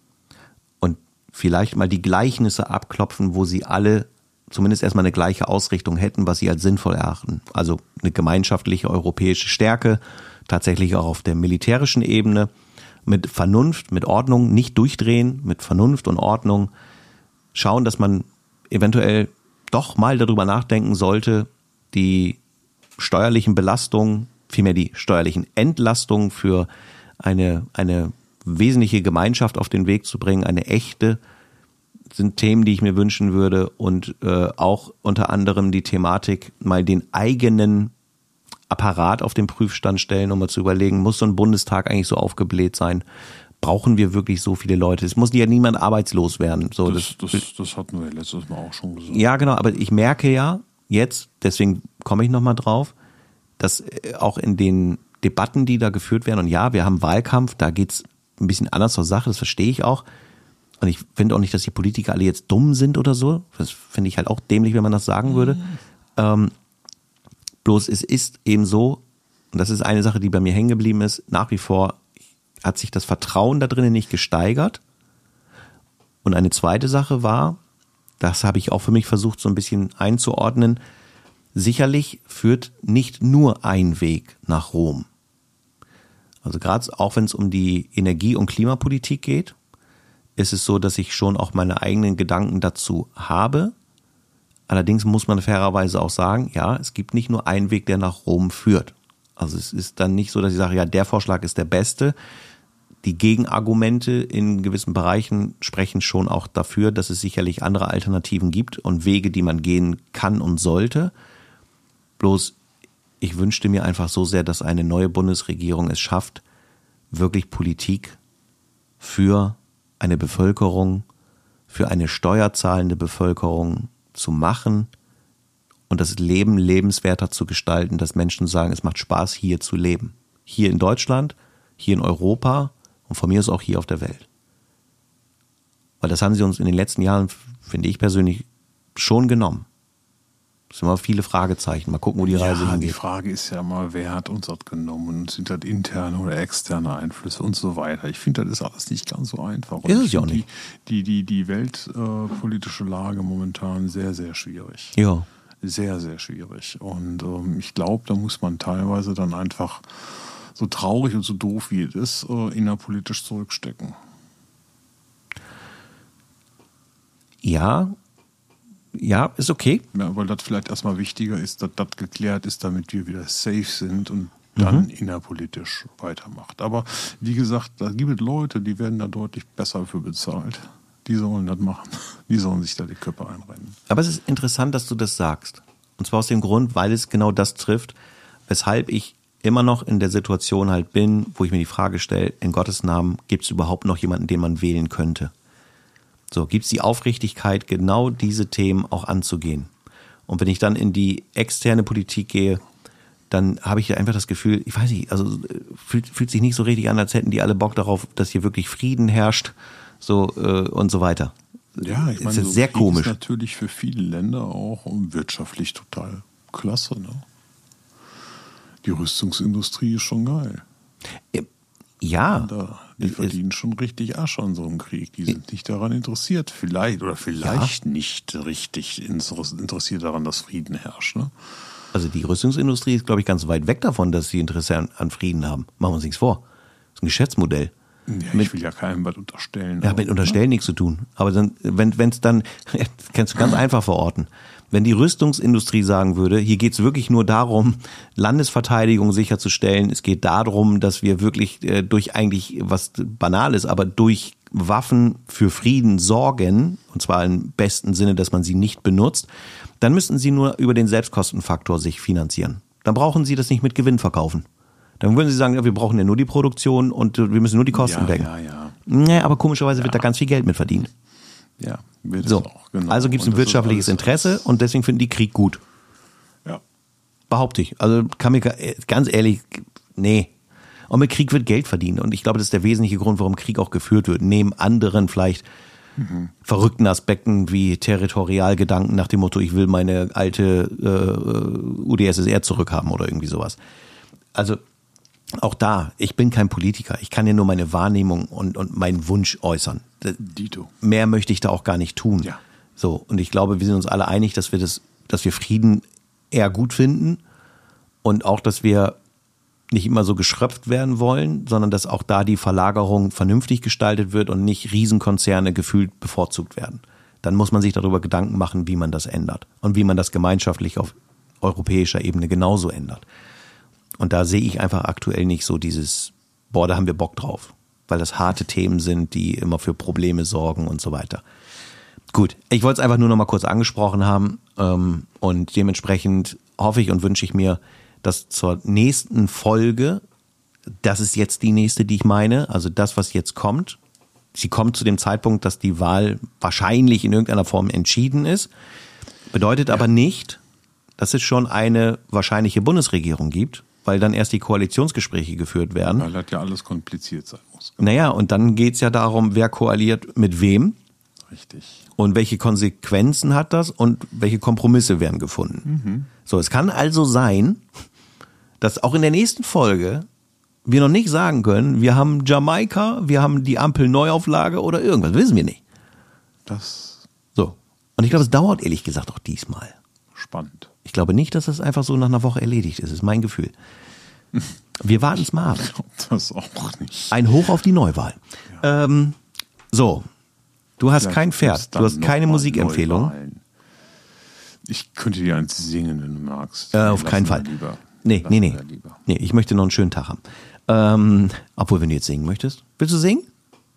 und vielleicht mal die Gleichnisse abklopfen, wo sie alle zumindest erstmal eine gleiche Ausrichtung hätten, was sie als sinnvoll erachten. Also eine gemeinschaftliche europäische Stärke, tatsächlich auch auf der militärischen Ebene, mit Vernunft, mit Ordnung, nicht durchdrehen, mit Vernunft und Ordnung, schauen, dass man eventuell doch mal darüber nachdenken sollte, die steuerlichen Belastungen, vielmehr die steuerlichen Entlastungen für eine, eine wesentliche Gemeinschaft auf den Weg zu bringen, eine echte, sind Themen, die ich mir wünschen würde und äh, auch unter anderem die Thematik, mal den eigenen Apparat auf den Prüfstand stellen, um mal zu überlegen, muss so ein Bundestag eigentlich so aufgebläht sein? Brauchen wir wirklich so viele Leute? Es muss ja niemand arbeitslos werden. So, das, das, das, das hatten wir letztes Mal auch schon gesagt. Ja, genau, aber ich merke ja jetzt, deswegen komme ich nochmal drauf, dass auch in den Debatten, die da geführt werden, und ja, wir haben Wahlkampf, da geht's ein bisschen anders zur Sache, das verstehe ich auch. Und ich finde auch nicht, dass die Politiker alle jetzt dumm sind oder so. Das finde ich halt auch dämlich, wenn man das sagen würde. Mhm. Ähm, bloß es ist eben so, und das ist eine Sache, die bei mir hängen geblieben ist, nach wie vor hat sich das Vertrauen da drinnen nicht gesteigert. Und eine zweite Sache war, das habe ich auch für mich versucht so ein bisschen einzuordnen, sicherlich führt nicht nur ein Weg nach Rom. Also gerade auch wenn es um die Energie- und Klimapolitik geht, ist es so, dass ich schon auch meine eigenen Gedanken dazu habe. Allerdings muss man fairerweise auch sagen, ja, es gibt nicht nur einen Weg, der nach Rom führt. Also es ist dann nicht so, dass ich sage, ja, der Vorschlag ist der beste. Die Gegenargumente in gewissen Bereichen sprechen schon auch dafür, dass es sicherlich andere Alternativen gibt und Wege, die man gehen kann und sollte. Bloß, ich wünschte mir einfach so sehr, dass eine neue Bundesregierung es schafft, wirklich Politik für eine Bevölkerung, für eine steuerzahlende Bevölkerung zu machen und das Leben lebenswerter zu gestalten, dass Menschen sagen, es macht Spaß, hier zu leben. Hier in Deutschland, hier in Europa und von mir aus auch hier auf der Welt. Weil das haben sie uns in den letzten Jahren, finde ich persönlich, schon genommen. Es sind immer viele Fragezeichen. Mal gucken, wo die Reise ja, hingeht. Die Frage ist ja mal, wer hat uns das genommen? Und sind das interne oder externe Einflüsse und so weiter? Ich finde, das ist alles nicht ganz so einfach. Und ist es ja auch nicht. Die, die, die, die weltpolitische äh, Lage momentan sehr, sehr schwierig. Ja. Sehr, sehr schwierig. Und ähm, ich glaube, da muss man teilweise dann einfach, so traurig und so doof wie es ist, äh, innerpolitisch zurückstecken. Ja, ja, ist okay. Ja, weil das vielleicht erstmal wichtiger ist, dass das geklärt ist, damit wir wieder safe sind und dann mhm. innerpolitisch weitermacht. Aber wie gesagt, da gibt es Leute, die werden da deutlich besser für bezahlt. Die sollen das machen. Die sollen sich da die Köpfe einrennen. Aber es ist interessant, dass du das sagst. Und zwar aus dem Grund, weil es genau das trifft, weshalb ich immer noch in der Situation halt bin, wo ich mir die Frage stelle, in Gottes Namen, gibt es überhaupt noch jemanden, den man wählen könnte? So, gibt es die Aufrichtigkeit, genau diese Themen auch anzugehen? Und wenn ich dann in die externe Politik gehe, dann habe ich einfach das Gefühl, ich weiß nicht, also fühlt, fühlt sich nicht so richtig an, als hätten die alle Bock darauf, dass hier wirklich Frieden herrscht, so äh, und so weiter. Ja, ich meine, ist so sehr Krieg komisch. Ist natürlich für viele Länder auch wirtschaftlich total klasse, ne? Die Rüstungsindustrie ist schon geil. Ja. Da, die verdienen schon richtig Asche an so einem Krieg. Die sind nicht daran interessiert, vielleicht oder vielleicht ja. nicht richtig interessiert daran, dass Frieden herrscht. Ne? Also die Rüstungsindustrie ist, glaube ich, ganz weit weg davon, dass sie Interesse an, an Frieden haben. Machen wir uns nichts vor. Das ist ein Geschäftsmodell. Ja, mit, ich will ja keinem was unterstellen. Ja, mit unterstellen ja. nichts zu tun. Aber dann, wenn es dann, das kannst du ganz einfach verorten. Wenn die Rüstungsindustrie sagen würde, hier geht es wirklich nur darum, Landesverteidigung sicherzustellen, es geht darum, dass wir wirklich äh, durch eigentlich was Banales, aber durch Waffen für Frieden sorgen, und zwar im besten Sinne, dass man sie nicht benutzt, dann müssten sie nur über den Selbstkostenfaktor sich finanzieren. Dann brauchen sie das nicht mit Gewinn verkaufen. Dann würden sie sagen, ja, wir brauchen ja nur die Produktion und wir müssen nur die Kosten ja, decken. Ja, ja. Nee, aber komischerweise ja. wird da ganz viel Geld mit verdient. Ja, wird so. es auch. Genau. Also gibt es ein wirtschaftliches Interesse und deswegen finden die Krieg gut. Ja. Behaupte ich. Also kann mir ganz ehrlich, nee. Und mit Krieg wird Geld verdient. Und ich glaube, das ist der wesentliche Grund, warum Krieg auch geführt wird. Neben anderen vielleicht mhm. verrückten Aspekten wie Territorialgedanken nach dem Motto, ich will meine alte äh, U D S S R zurückhaben oder irgendwie sowas. Also auch da, ich bin kein Politiker. Ich kann ja nur meine Wahrnehmung und, und meinen Wunsch äußern. Dito. Mehr möchte ich da auch gar nicht tun. Ja. So, und ich glaube, wir sind uns alle einig, dass wir das, dass wir Frieden eher gut finden und auch, dass wir nicht immer so geschröpft werden wollen, sondern dass auch da die Verlagerung vernünftig gestaltet wird und nicht Riesenkonzerne gefühlt bevorzugt werden. Dann muss man sich darüber Gedanken machen, wie man das ändert und wie man das gemeinschaftlich auf europäischer Ebene genauso ändert. Und da sehe ich einfach aktuell nicht so dieses, boah, da haben wir Bock drauf, weil das harte Themen sind, die immer für Probleme sorgen und so weiter. Gut, ich wollte es einfach nur noch mal kurz angesprochen haben ähm, und dementsprechend hoffe ich und wünsche ich mir, dass zur nächsten Folge, das ist jetzt die nächste, die ich meine, also das, was jetzt kommt, sie kommt zu dem Zeitpunkt, dass die Wahl wahrscheinlich in irgendeiner Form entschieden ist, bedeutet ja. aber nicht, dass es schon eine wahrscheinliche Bundesregierung gibt, weil dann erst die Koalitionsgespräche geführt werden. Weil das ja alles kompliziert sein muss. Naja, und dann geht's ja darum, wer koaliert mit wem. Richtig. Und welche Konsequenzen hat das und welche Kompromisse werden gefunden. Mhm. So, es kann also sein, dass auch in der nächsten Folge wir noch nicht sagen können, wir haben Jamaika, wir haben die Ampel-Neuauflage oder irgendwas, wissen wir nicht. Das. So. Und ich glaube, es dauert ehrlich gesagt auch diesmal. Spannend. Ich glaube nicht, dass das einfach so nach einer Woche erledigt ist. Das ist mein Gefühl. Wir warten es mal ab. Ich glaube das auch nicht. Ein Hoch auf die Neuwahl. Ja. Ähm, so, du hast Vielleicht kein Pferd, du hast keine Musikempfehlung. Neuwahlen. Ich könnte dir eins singen, wenn du magst. Äh, auf keinen Fall. Lieber. Nee, nee, nee. nee. Ich möchte noch einen schönen Tag haben. Ähm, obwohl, wenn du jetzt singen möchtest. Willst du singen?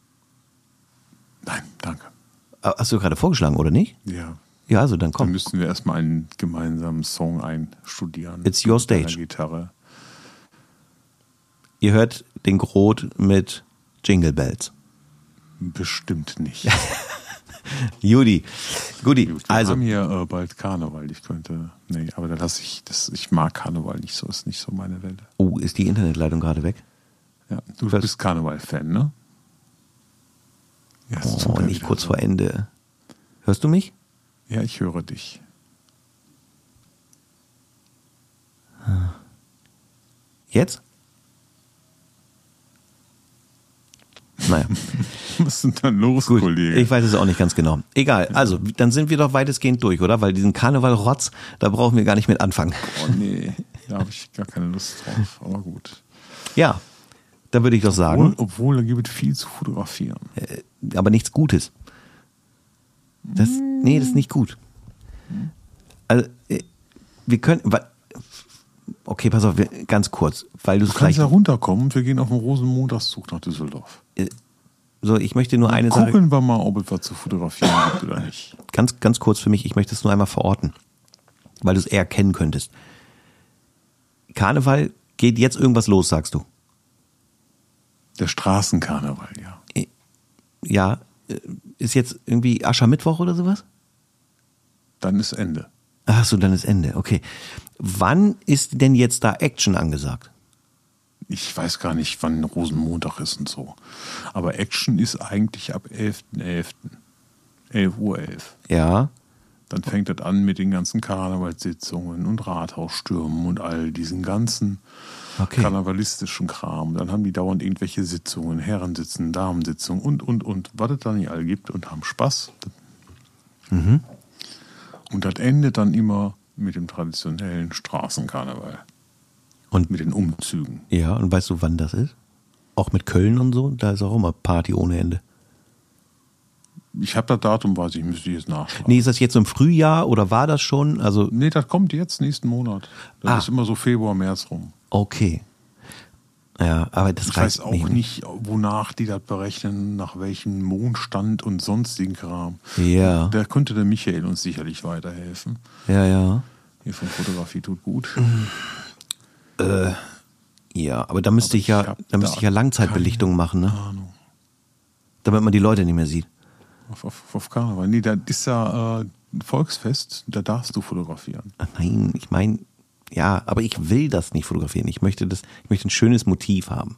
Nein, danke. Hast du gerade vorgeschlagen, oder nicht? Ja. Ja, also dann komm. Dann müssten wir erstmal einen gemeinsamen Song einstudieren. It's your stage. Gitarre. Ihr hört den Groth mit Jingle Bells. Bestimmt nicht. Judy, Guti, Wir also. Wir haben hier äh, bald Karneval. Ich könnte, nee, aber da lasse ich, das, ich mag Karneval nicht so, ist nicht so meine Welt. Oh, ist die Internetleitung gerade weg? Ja, du Was? bist Karneval-Fan, ne? Ja, oh, nicht kurz so. vor Ende. Hörst du mich? Ja, ich höre dich. Jetzt? Naja. Was ist denn dann los, Gut, Kollege? ich weiß es auch nicht ganz genau. Egal, also dann sind wir doch weitestgehend durch, oder? Weil diesen Karneval-Rotz, da brauchen wir gar nicht mit anfangen. Oh nee, da habe ich gar keine Lust drauf, aber gut. Ja, da würde ich doch sagen. Obwohl, obwohl da gibt es viel zu fotografieren. Äh, aber nichts Gutes. Das, nee, das ist nicht gut. Also, wir können, okay, pass auf, ganz kurz, weil du Du kannst ja runterkommen, wir gehen auf den Rosenmontagszug nach Düsseldorf. So, ich möchte nur eine Gucken Sache. Gucken wir mal, ob es was zu fotografieren gibt oder nicht. Ganz, ganz kurz für mich, ich möchte es nur einmal verorten, weil du es eher kennen könntest. Karneval, geht jetzt irgendwas los, sagst du? Der Straßenkarneval, ja. Ja, ist jetzt irgendwie Aschermittwoch oder sowas? Dann ist Ende. Ach so, dann ist Ende, okay. Wann ist denn jetzt da Action angesagt? Ich weiß gar nicht, wann Rosenmontag ist und so. Aber Action ist eigentlich ab elften elften elf Uhr elf. Ja. Dann fängt das an mit den ganzen Karnevalssitzungen und Rathausstürmen und all diesen ganzen okay. karnevalistischen Kram. Dann haben die dauernd irgendwelche Sitzungen, Herrensitzungen, Damensitzungen und, und, und, was es da nicht all gibt und haben Spaß. Mhm. Und das endet dann immer mit dem traditionellen Straßenkarneval. Und mit den Umzügen. Ja, und weißt du, wann das ist? Auch mit Köln und so? Da ist auch immer Party ohne Ende. Ich habe das Datum, weiß ich, müsste ich jetzt nachschauen. Nee, ist das jetzt im Frühjahr oder war das schon? Also nee, das kommt jetzt nächsten Monat. Das ah. ist immer so Februar, März rum. Okay. Ja, aber das ich reicht weiß auch nicht, nicht, wonach die das berechnen, nach welchem Mondstand und sonstigen Kram. Ja. Da könnte der Michael uns sicherlich weiterhelfen. Ja, ja. Hier von Fotografie tut gut. Äh, ja, aber da müsste aber ich ja, da müsste ich ja Langzeitbelichtung machen, ne? Ahnung. Damit man die Leute nicht mehr sieht. Auf, auf, auf Karneval. Nee, da ist ja äh, ein Volksfest, da darfst du fotografieren. Ach nein, ich meine, ja, aber ich will das nicht fotografieren. Ich möchte das, ich möchte ein schönes Motiv haben.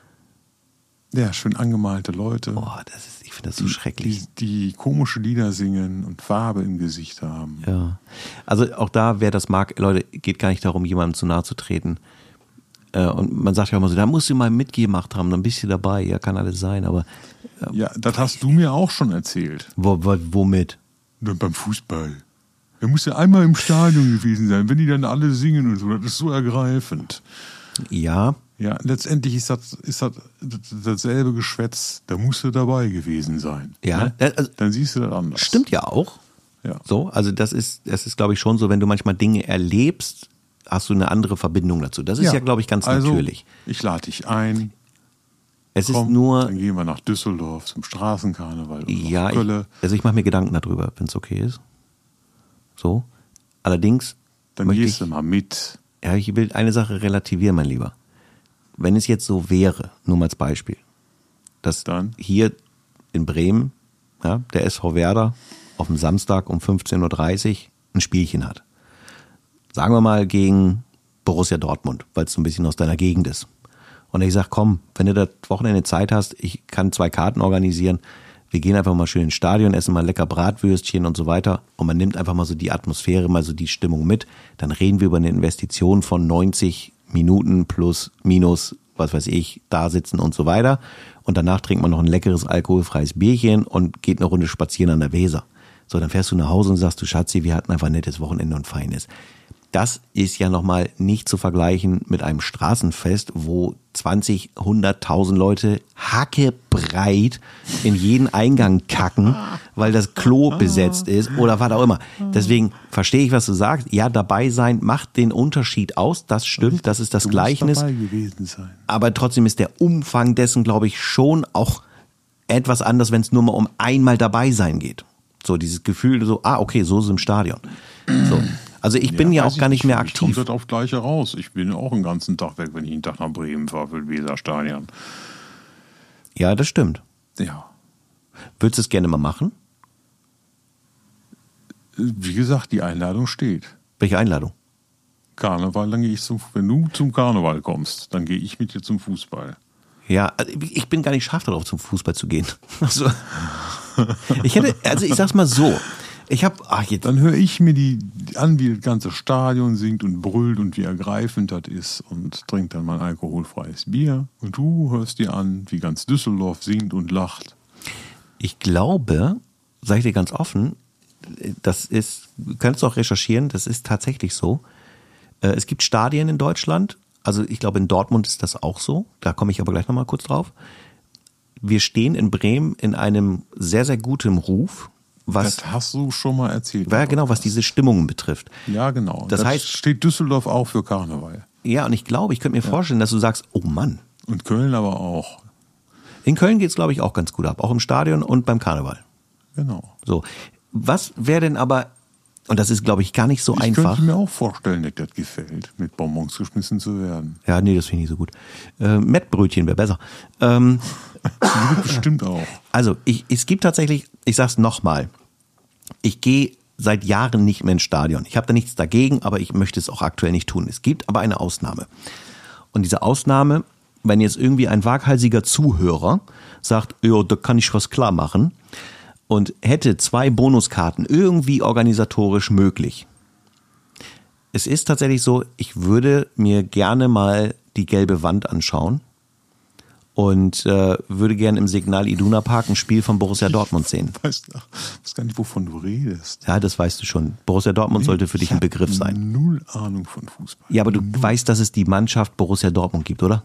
Ja, schön angemalte Leute. Boah, das ist, ich finde das so die, schrecklich. Die, die komische Lieder singen und Farbe im Gesicht haben. Ja, also auch da, wer das mag, Leute, geht gar nicht darum, jemandem zu nahe zu treten. Äh, und man sagt ja immer so, da musst du mal mitgemacht haben, dann bist du dabei. Ja, kann alles sein, aber... Äh, ja, das hast du mir auch schon erzählt. Wo, wo, womit? Beim Fußball. Da musst du einmal im Stadion gewesen sein, wenn die dann alle singen und so. Das ist so ergreifend. Ja. Ja, letztendlich ist das, ist das dasselbe Geschwätz, da musst du dabei gewesen sein. Ja. Ne? Also, dann siehst du das anders. Stimmt ja auch. Ja. So, also das ist, das ist, glaube ich, schon so, wenn du manchmal Dinge erlebst, hast du eine andere Verbindung dazu. Das ist ja, ja glaube ich, ganz also, natürlich. Ich lade dich ein. Es Komm, ist nur. Dann gehen wir nach Düsseldorf zum Straßenkarneval. Oder ja, ich, also ich mache mir Gedanken darüber, wenn es okay ist. So. Allerdings. Dann gehst du mal mit. Ja, ich will eine Sache relativieren, mein Lieber. Wenn es jetzt so wäre, nur mal als Beispiel, dass dann hier in Bremen ja, der S V Werder auf dem Samstag um fünfzehn Uhr dreißig ein Spielchen hat. Sagen wir mal gegen Borussia Dortmund, weil es so ein bisschen aus deiner Gegend ist. Und ich sage, komm, wenn du das Wochenende Zeit hast, ich kann zwei Karten organisieren, wir gehen einfach mal schön ins Stadion, essen mal lecker Bratwürstchen und so weiter und man nimmt einfach mal so die Atmosphäre, mal so die Stimmung mit. Dann reden wir über eine Investition von neunzig Minuten plus, minus, was weiß ich, da sitzen und so weiter. Und danach trinkt man noch ein leckeres alkoholfreies Bierchen und geht eine Runde spazieren an der Weser. So, dann fährst du nach Hause und sagst, du Schatzi, wir hatten einfach ein nettes Wochenende und feines. Das ist ja nochmal nicht zu vergleichen mit einem Straßenfest, wo zwanzig, hunderttausend Leute hackebreit in jeden Eingang kacken, weil das Klo besetzt ist oder was auch immer. Deswegen verstehe ich, was du sagst. Ja, dabei sein macht den Unterschied aus. Das stimmt, das ist das Gleichnis. Dabei gewesen sein. Aber trotzdem ist der Umfang dessen, glaube ich, schon auch etwas anders, wenn es nur mal um einmal dabei sein geht. So dieses Gefühl, so, ah, okay, so ist es im Stadion. So. Also ich bin ja, ja auch gar nicht mehr aktiv. Ich komme das auf Gleiche raus. Ich bin auch den ganzen Tag weg, wenn ich einen Tag nach Bremen fahre für Weserstadion. Ja, das stimmt. Ja. Würdest du es gerne mal machen? Wie gesagt, die Einladung steht. Welche Einladung? Karneval, dann gehe ich zum, wenn du zum Karneval kommst, dann gehe ich mit dir zum Fußball. Ja, ich bin gar nicht scharf darauf, zum Fußball zu gehen. Also, ich hätte, also ich sag's mal so. Ich hab, ach jetzt. Dann höre ich mir die an, wie das ganze Stadion singt und brüllt und wie ergreifend das ist und trinke dann mein alkoholfreies Bier. Und du hörst dir an, wie ganz Düsseldorf singt und lacht. Ich glaube, sag ich dir ganz offen, das ist, du kannst auch recherchieren, das ist tatsächlich so. Es gibt Stadien in Deutschland, also ich glaube in Dortmund ist das auch so, da komme ich aber gleich nochmal kurz drauf. Wir stehen in Bremen in einem sehr, sehr guten Ruf, was... Das hast du schon mal erzählt. Ja, genau, was diese Stimmungen betrifft. Ja, genau. Das, das heißt, steht Düsseldorf auch für Karneval. Ja, und ich glaube, ich könnte mir ja. vorstellen, dass du sagst, oh Mann. Und Köln aber auch. In Köln geht's, glaube ich, auch ganz gut ab. Auch im Stadion und beim Karneval. Genau. So. Was wäre denn aber, und das ist, glaube ich, gar nicht so ich einfach. Ich könnte mir auch vorstellen, dass das gefällt, mit Bonbons geschmissen zu werden. Ja, nee, das finde ich nicht so gut. Äh, Mettbrötchen wäre besser. Ähm, bestimmt auch. Also, ich, es gibt tatsächlich, ich sag's nochmal, ich gehe seit Jahren nicht mehr ins Stadion. Ich habe da nichts dagegen, aber ich möchte es auch aktuell nicht tun. Es gibt aber eine Ausnahme. Und diese Ausnahme, wenn jetzt irgendwie ein waghalsiger Zuhörer sagt, ja, da kann ich was klar machen und hätte zwei Bonuskarten irgendwie organisatorisch möglich. Es ist tatsächlich so, ich würde mir gerne mal die gelbe Wand anschauen und äh, würde gerne im Signal Iduna Park ein Spiel von Borussia Dortmund sehen. Ich weiß, weiß gar nicht, wovon du redest. Ja, das weißt du schon. Borussia Dortmund nee, sollte für dich ein Begriff sein. Null Ahnung von Fußball. Ja, aber du null. weißt, dass es die Mannschaft Borussia Dortmund gibt, oder?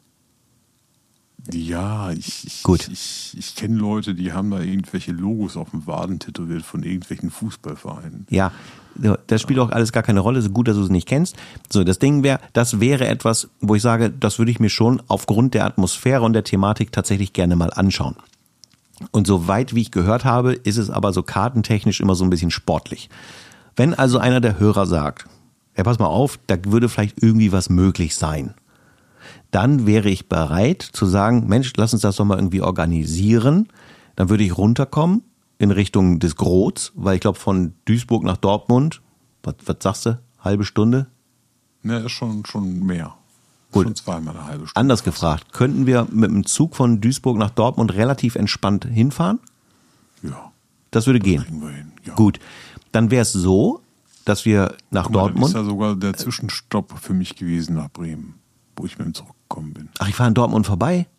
Ja, ich, ich, Gut. ich, ich kenne Leute, die haben da irgendwelche Logos auf dem Waden tätowiert von irgendwelchen Fußballvereinen. Ja, das spielt auch alles gar keine Rolle. So gut, dass du es nicht kennst. So, das Ding wäre, das wäre etwas, wo ich sage, das würde ich mir schon aufgrund der Atmosphäre und der Thematik tatsächlich gerne mal anschauen. Und soweit wie ich gehört habe, ist es aber so kartentechnisch immer so ein bisschen sportlich. Wenn also einer der Hörer sagt, ja, pass mal auf, da würde vielleicht irgendwie was möglich sein, dann wäre ich bereit zu sagen, Mensch, lass uns das doch mal irgendwie organisieren. Dann würde ich runterkommen in Richtung des Grots, weil ich glaube von Duisburg nach Dortmund, was, was sagst du, halbe Stunde? Ne, ist schon, schon mehr. Gut. Schon zweimal eine halbe Stunde. Anders gefragt, könnten wir mit dem Zug von Duisburg nach Dortmund relativ entspannt hinfahren? Ja. Das würde gehen. Kriegen wir hin. Ja. Gut, dann wäre es so, dass wir nach Guck mal, Dortmund... Das ist ja sogar der Zwischenstopp für mich gewesen nach Bremen, wo ich mit dem Zug gekommen bin. Ach, ich fahre in Dortmund vorbei?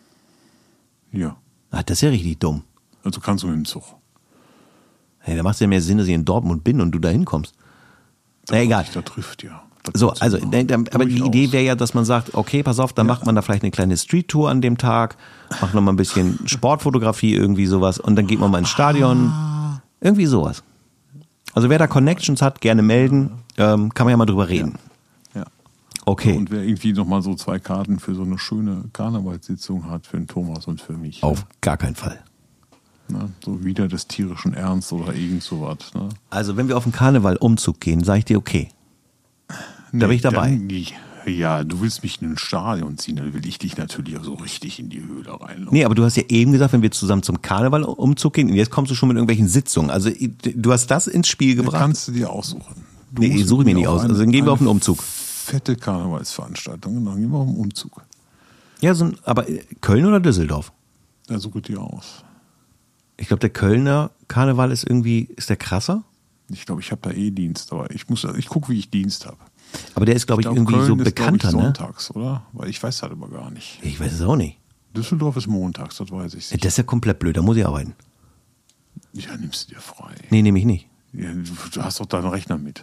Ja. Ach, das ist ja richtig dumm. Also kannst du mit dem Zug. Hey, da macht es ja mehr Sinn, dass ich in Dortmund bin und du da hinkommst. Na, egal. Da trifft, ja. Das So, also, aber die Idee wäre ja, dass man sagt, okay, pass auf, dann ja. macht man da vielleicht eine kleine Street-Tour an dem Tag, macht noch mal ein bisschen Sportfotografie, irgendwie sowas, und dann geht man mal ins Stadion. Irgendwie sowas. Also wer da Connections hat, gerne melden, ähm, kann man ja mal drüber reden. Ja. Ja. Okay. Und wer irgendwie noch mal so zwei Karten für so eine schöne Karnevalssitzung hat, für den Thomas und für mich. Auf ne? gar keinen Fall. Ne? So wieder des tierischen Ernst oder irgend sowas. Ne? Also wenn wir auf den Karneval-Umzug gehen, sage ich dir okay. Nee, da bin ich dabei. Dann, ja, du willst mich in ein Stadion ziehen, dann will ich dich natürlich auch so richtig in die Höhle reinlaufen. Nee, aber du hast ja eben gesagt, wenn wir zusammen zum Karneval-Umzug gehen, und jetzt kommst du schon mit irgendwelchen Sitzungen. Also du hast das ins Spiel gebracht. Das kannst du dir aussuchen. Du nee, suche ich mir nicht aus. Also dann gehen wir auf den Umzug. Fette Karnevalsveranstaltung, dann gehen wir auf den Umzug. Ja, so, aber Köln oder Düsseldorf? Ja, suche dir aus. Ich glaube, der Kölner Karneval ist irgendwie, ist der krasser? Ich glaube, ich habe da eh Dienst, aber ich muss, ich gucke, wie ich Dienst habe. Aber der ist, glaube ich, ich glaub, irgendwie Köln so bekannter, ist, ich, ne? Sonntags, oder? Weil ich weiß das aber gar nicht. Ich weiß es auch nicht. Düsseldorf ist montags, das weiß ich. Ja, das ist ja komplett blöd, da muss ich arbeiten. Ja, nimmst du dir frei. Nee, nehme ich nicht. Ja, du hast doch deinen Rechner mit.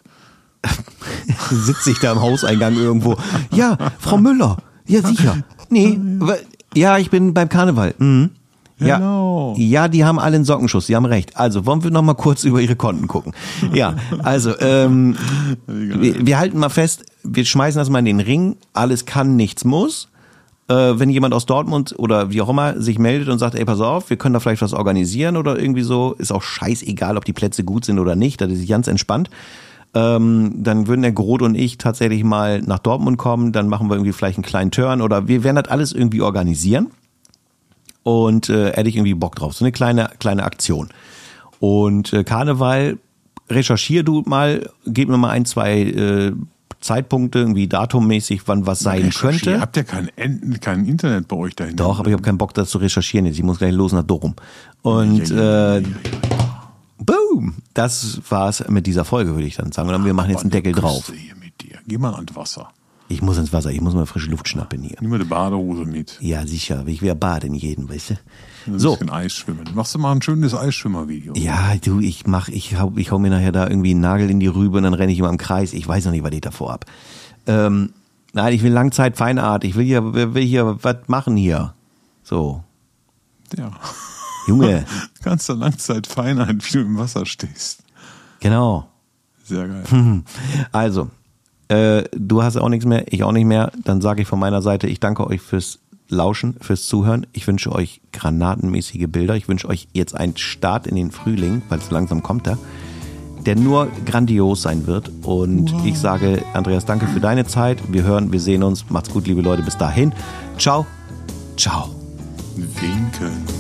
Sitze ich da im Hauseingang irgendwo. Ja, Frau Müller. Ja, sicher. Nee, ja, ich bin beim Karneval. Mhm. Ja, genau. Ja, die haben alle einen Sockenschuss, die haben recht. Also, wollen wir noch mal kurz über ihre Konten gucken. Ja, also, ähm, wir, wir halten mal fest, wir schmeißen das mal in den Ring. Alles kann, nichts muss. Äh, wenn jemand aus Dortmund oder wie auch immer sich meldet und sagt, ey, pass auf, wir können da vielleicht was organisieren oder irgendwie so, ist auch scheißegal, ob die Plätze gut sind oder nicht, das ist ganz entspannt. Ähm, dann würden der Groth und ich tatsächlich mal nach Dortmund kommen, dann machen wir irgendwie vielleicht einen kleinen Turn oder wir werden das alles irgendwie organisieren. Und äh, hätte ich irgendwie Bock drauf. So eine kleine kleine Aktion. Und äh, Karneval, recherchier du mal, gib mir mal ein, zwei äh, Zeitpunkte, irgendwie datummäßig, wann was sein könnte. Habt ihr kein, kein Internet bei euch dahin? Doch, aber ich habe keinen Bock, das zu recherchieren jetzt. Ich muss gleich los nach Dorum. Und ja, ja, ja, ja, ja, ja. Äh, boom! Das war's mit dieser Folge, würde ich dann sagen. Und wir machen jetzt einen Deckel drauf. Hier mit dir. Geh mal ans Wasser. Ich muss ins Wasser, ich muss mal frische Luft schnappen hier. Nimm mal eine Badehose mit. Ja, sicher. Ich will baden jeden, weißt du. Ein so. bisschen Eis schwimmen. Machst du mal ein schönes Eisschwimmer-Video? Ja, du, ich mach, ich hau, ich hau mir nachher da irgendwie einen Nagel in die Rübe und dann renne ich immer im Kreis. Ich weiß noch nicht, was ich davor hab. Ähm, nein, ich will Langzeit Feinart. Ich will hier, will hier was machen hier. So. Ja. Junge. Kannst du Langzeit feinhalten, wie du im Wasser stehst. Genau. Sehr geil. Also, äh, du hast auch nichts mehr, ich auch nicht mehr. Dann sage ich von meiner Seite, ich danke euch fürs Lauschen, fürs Zuhören. Ich wünsche euch granatenmäßige Bilder. Ich wünsche euch jetzt einen Start in den Frühling, weil es langsam kommt da, der nur grandios sein wird. Und wow. Ich sage, Andreas, danke für deine Zeit. Wir hören, wir sehen uns. Macht's gut, liebe Leute. Bis dahin. Ciao. Ciao. Winken.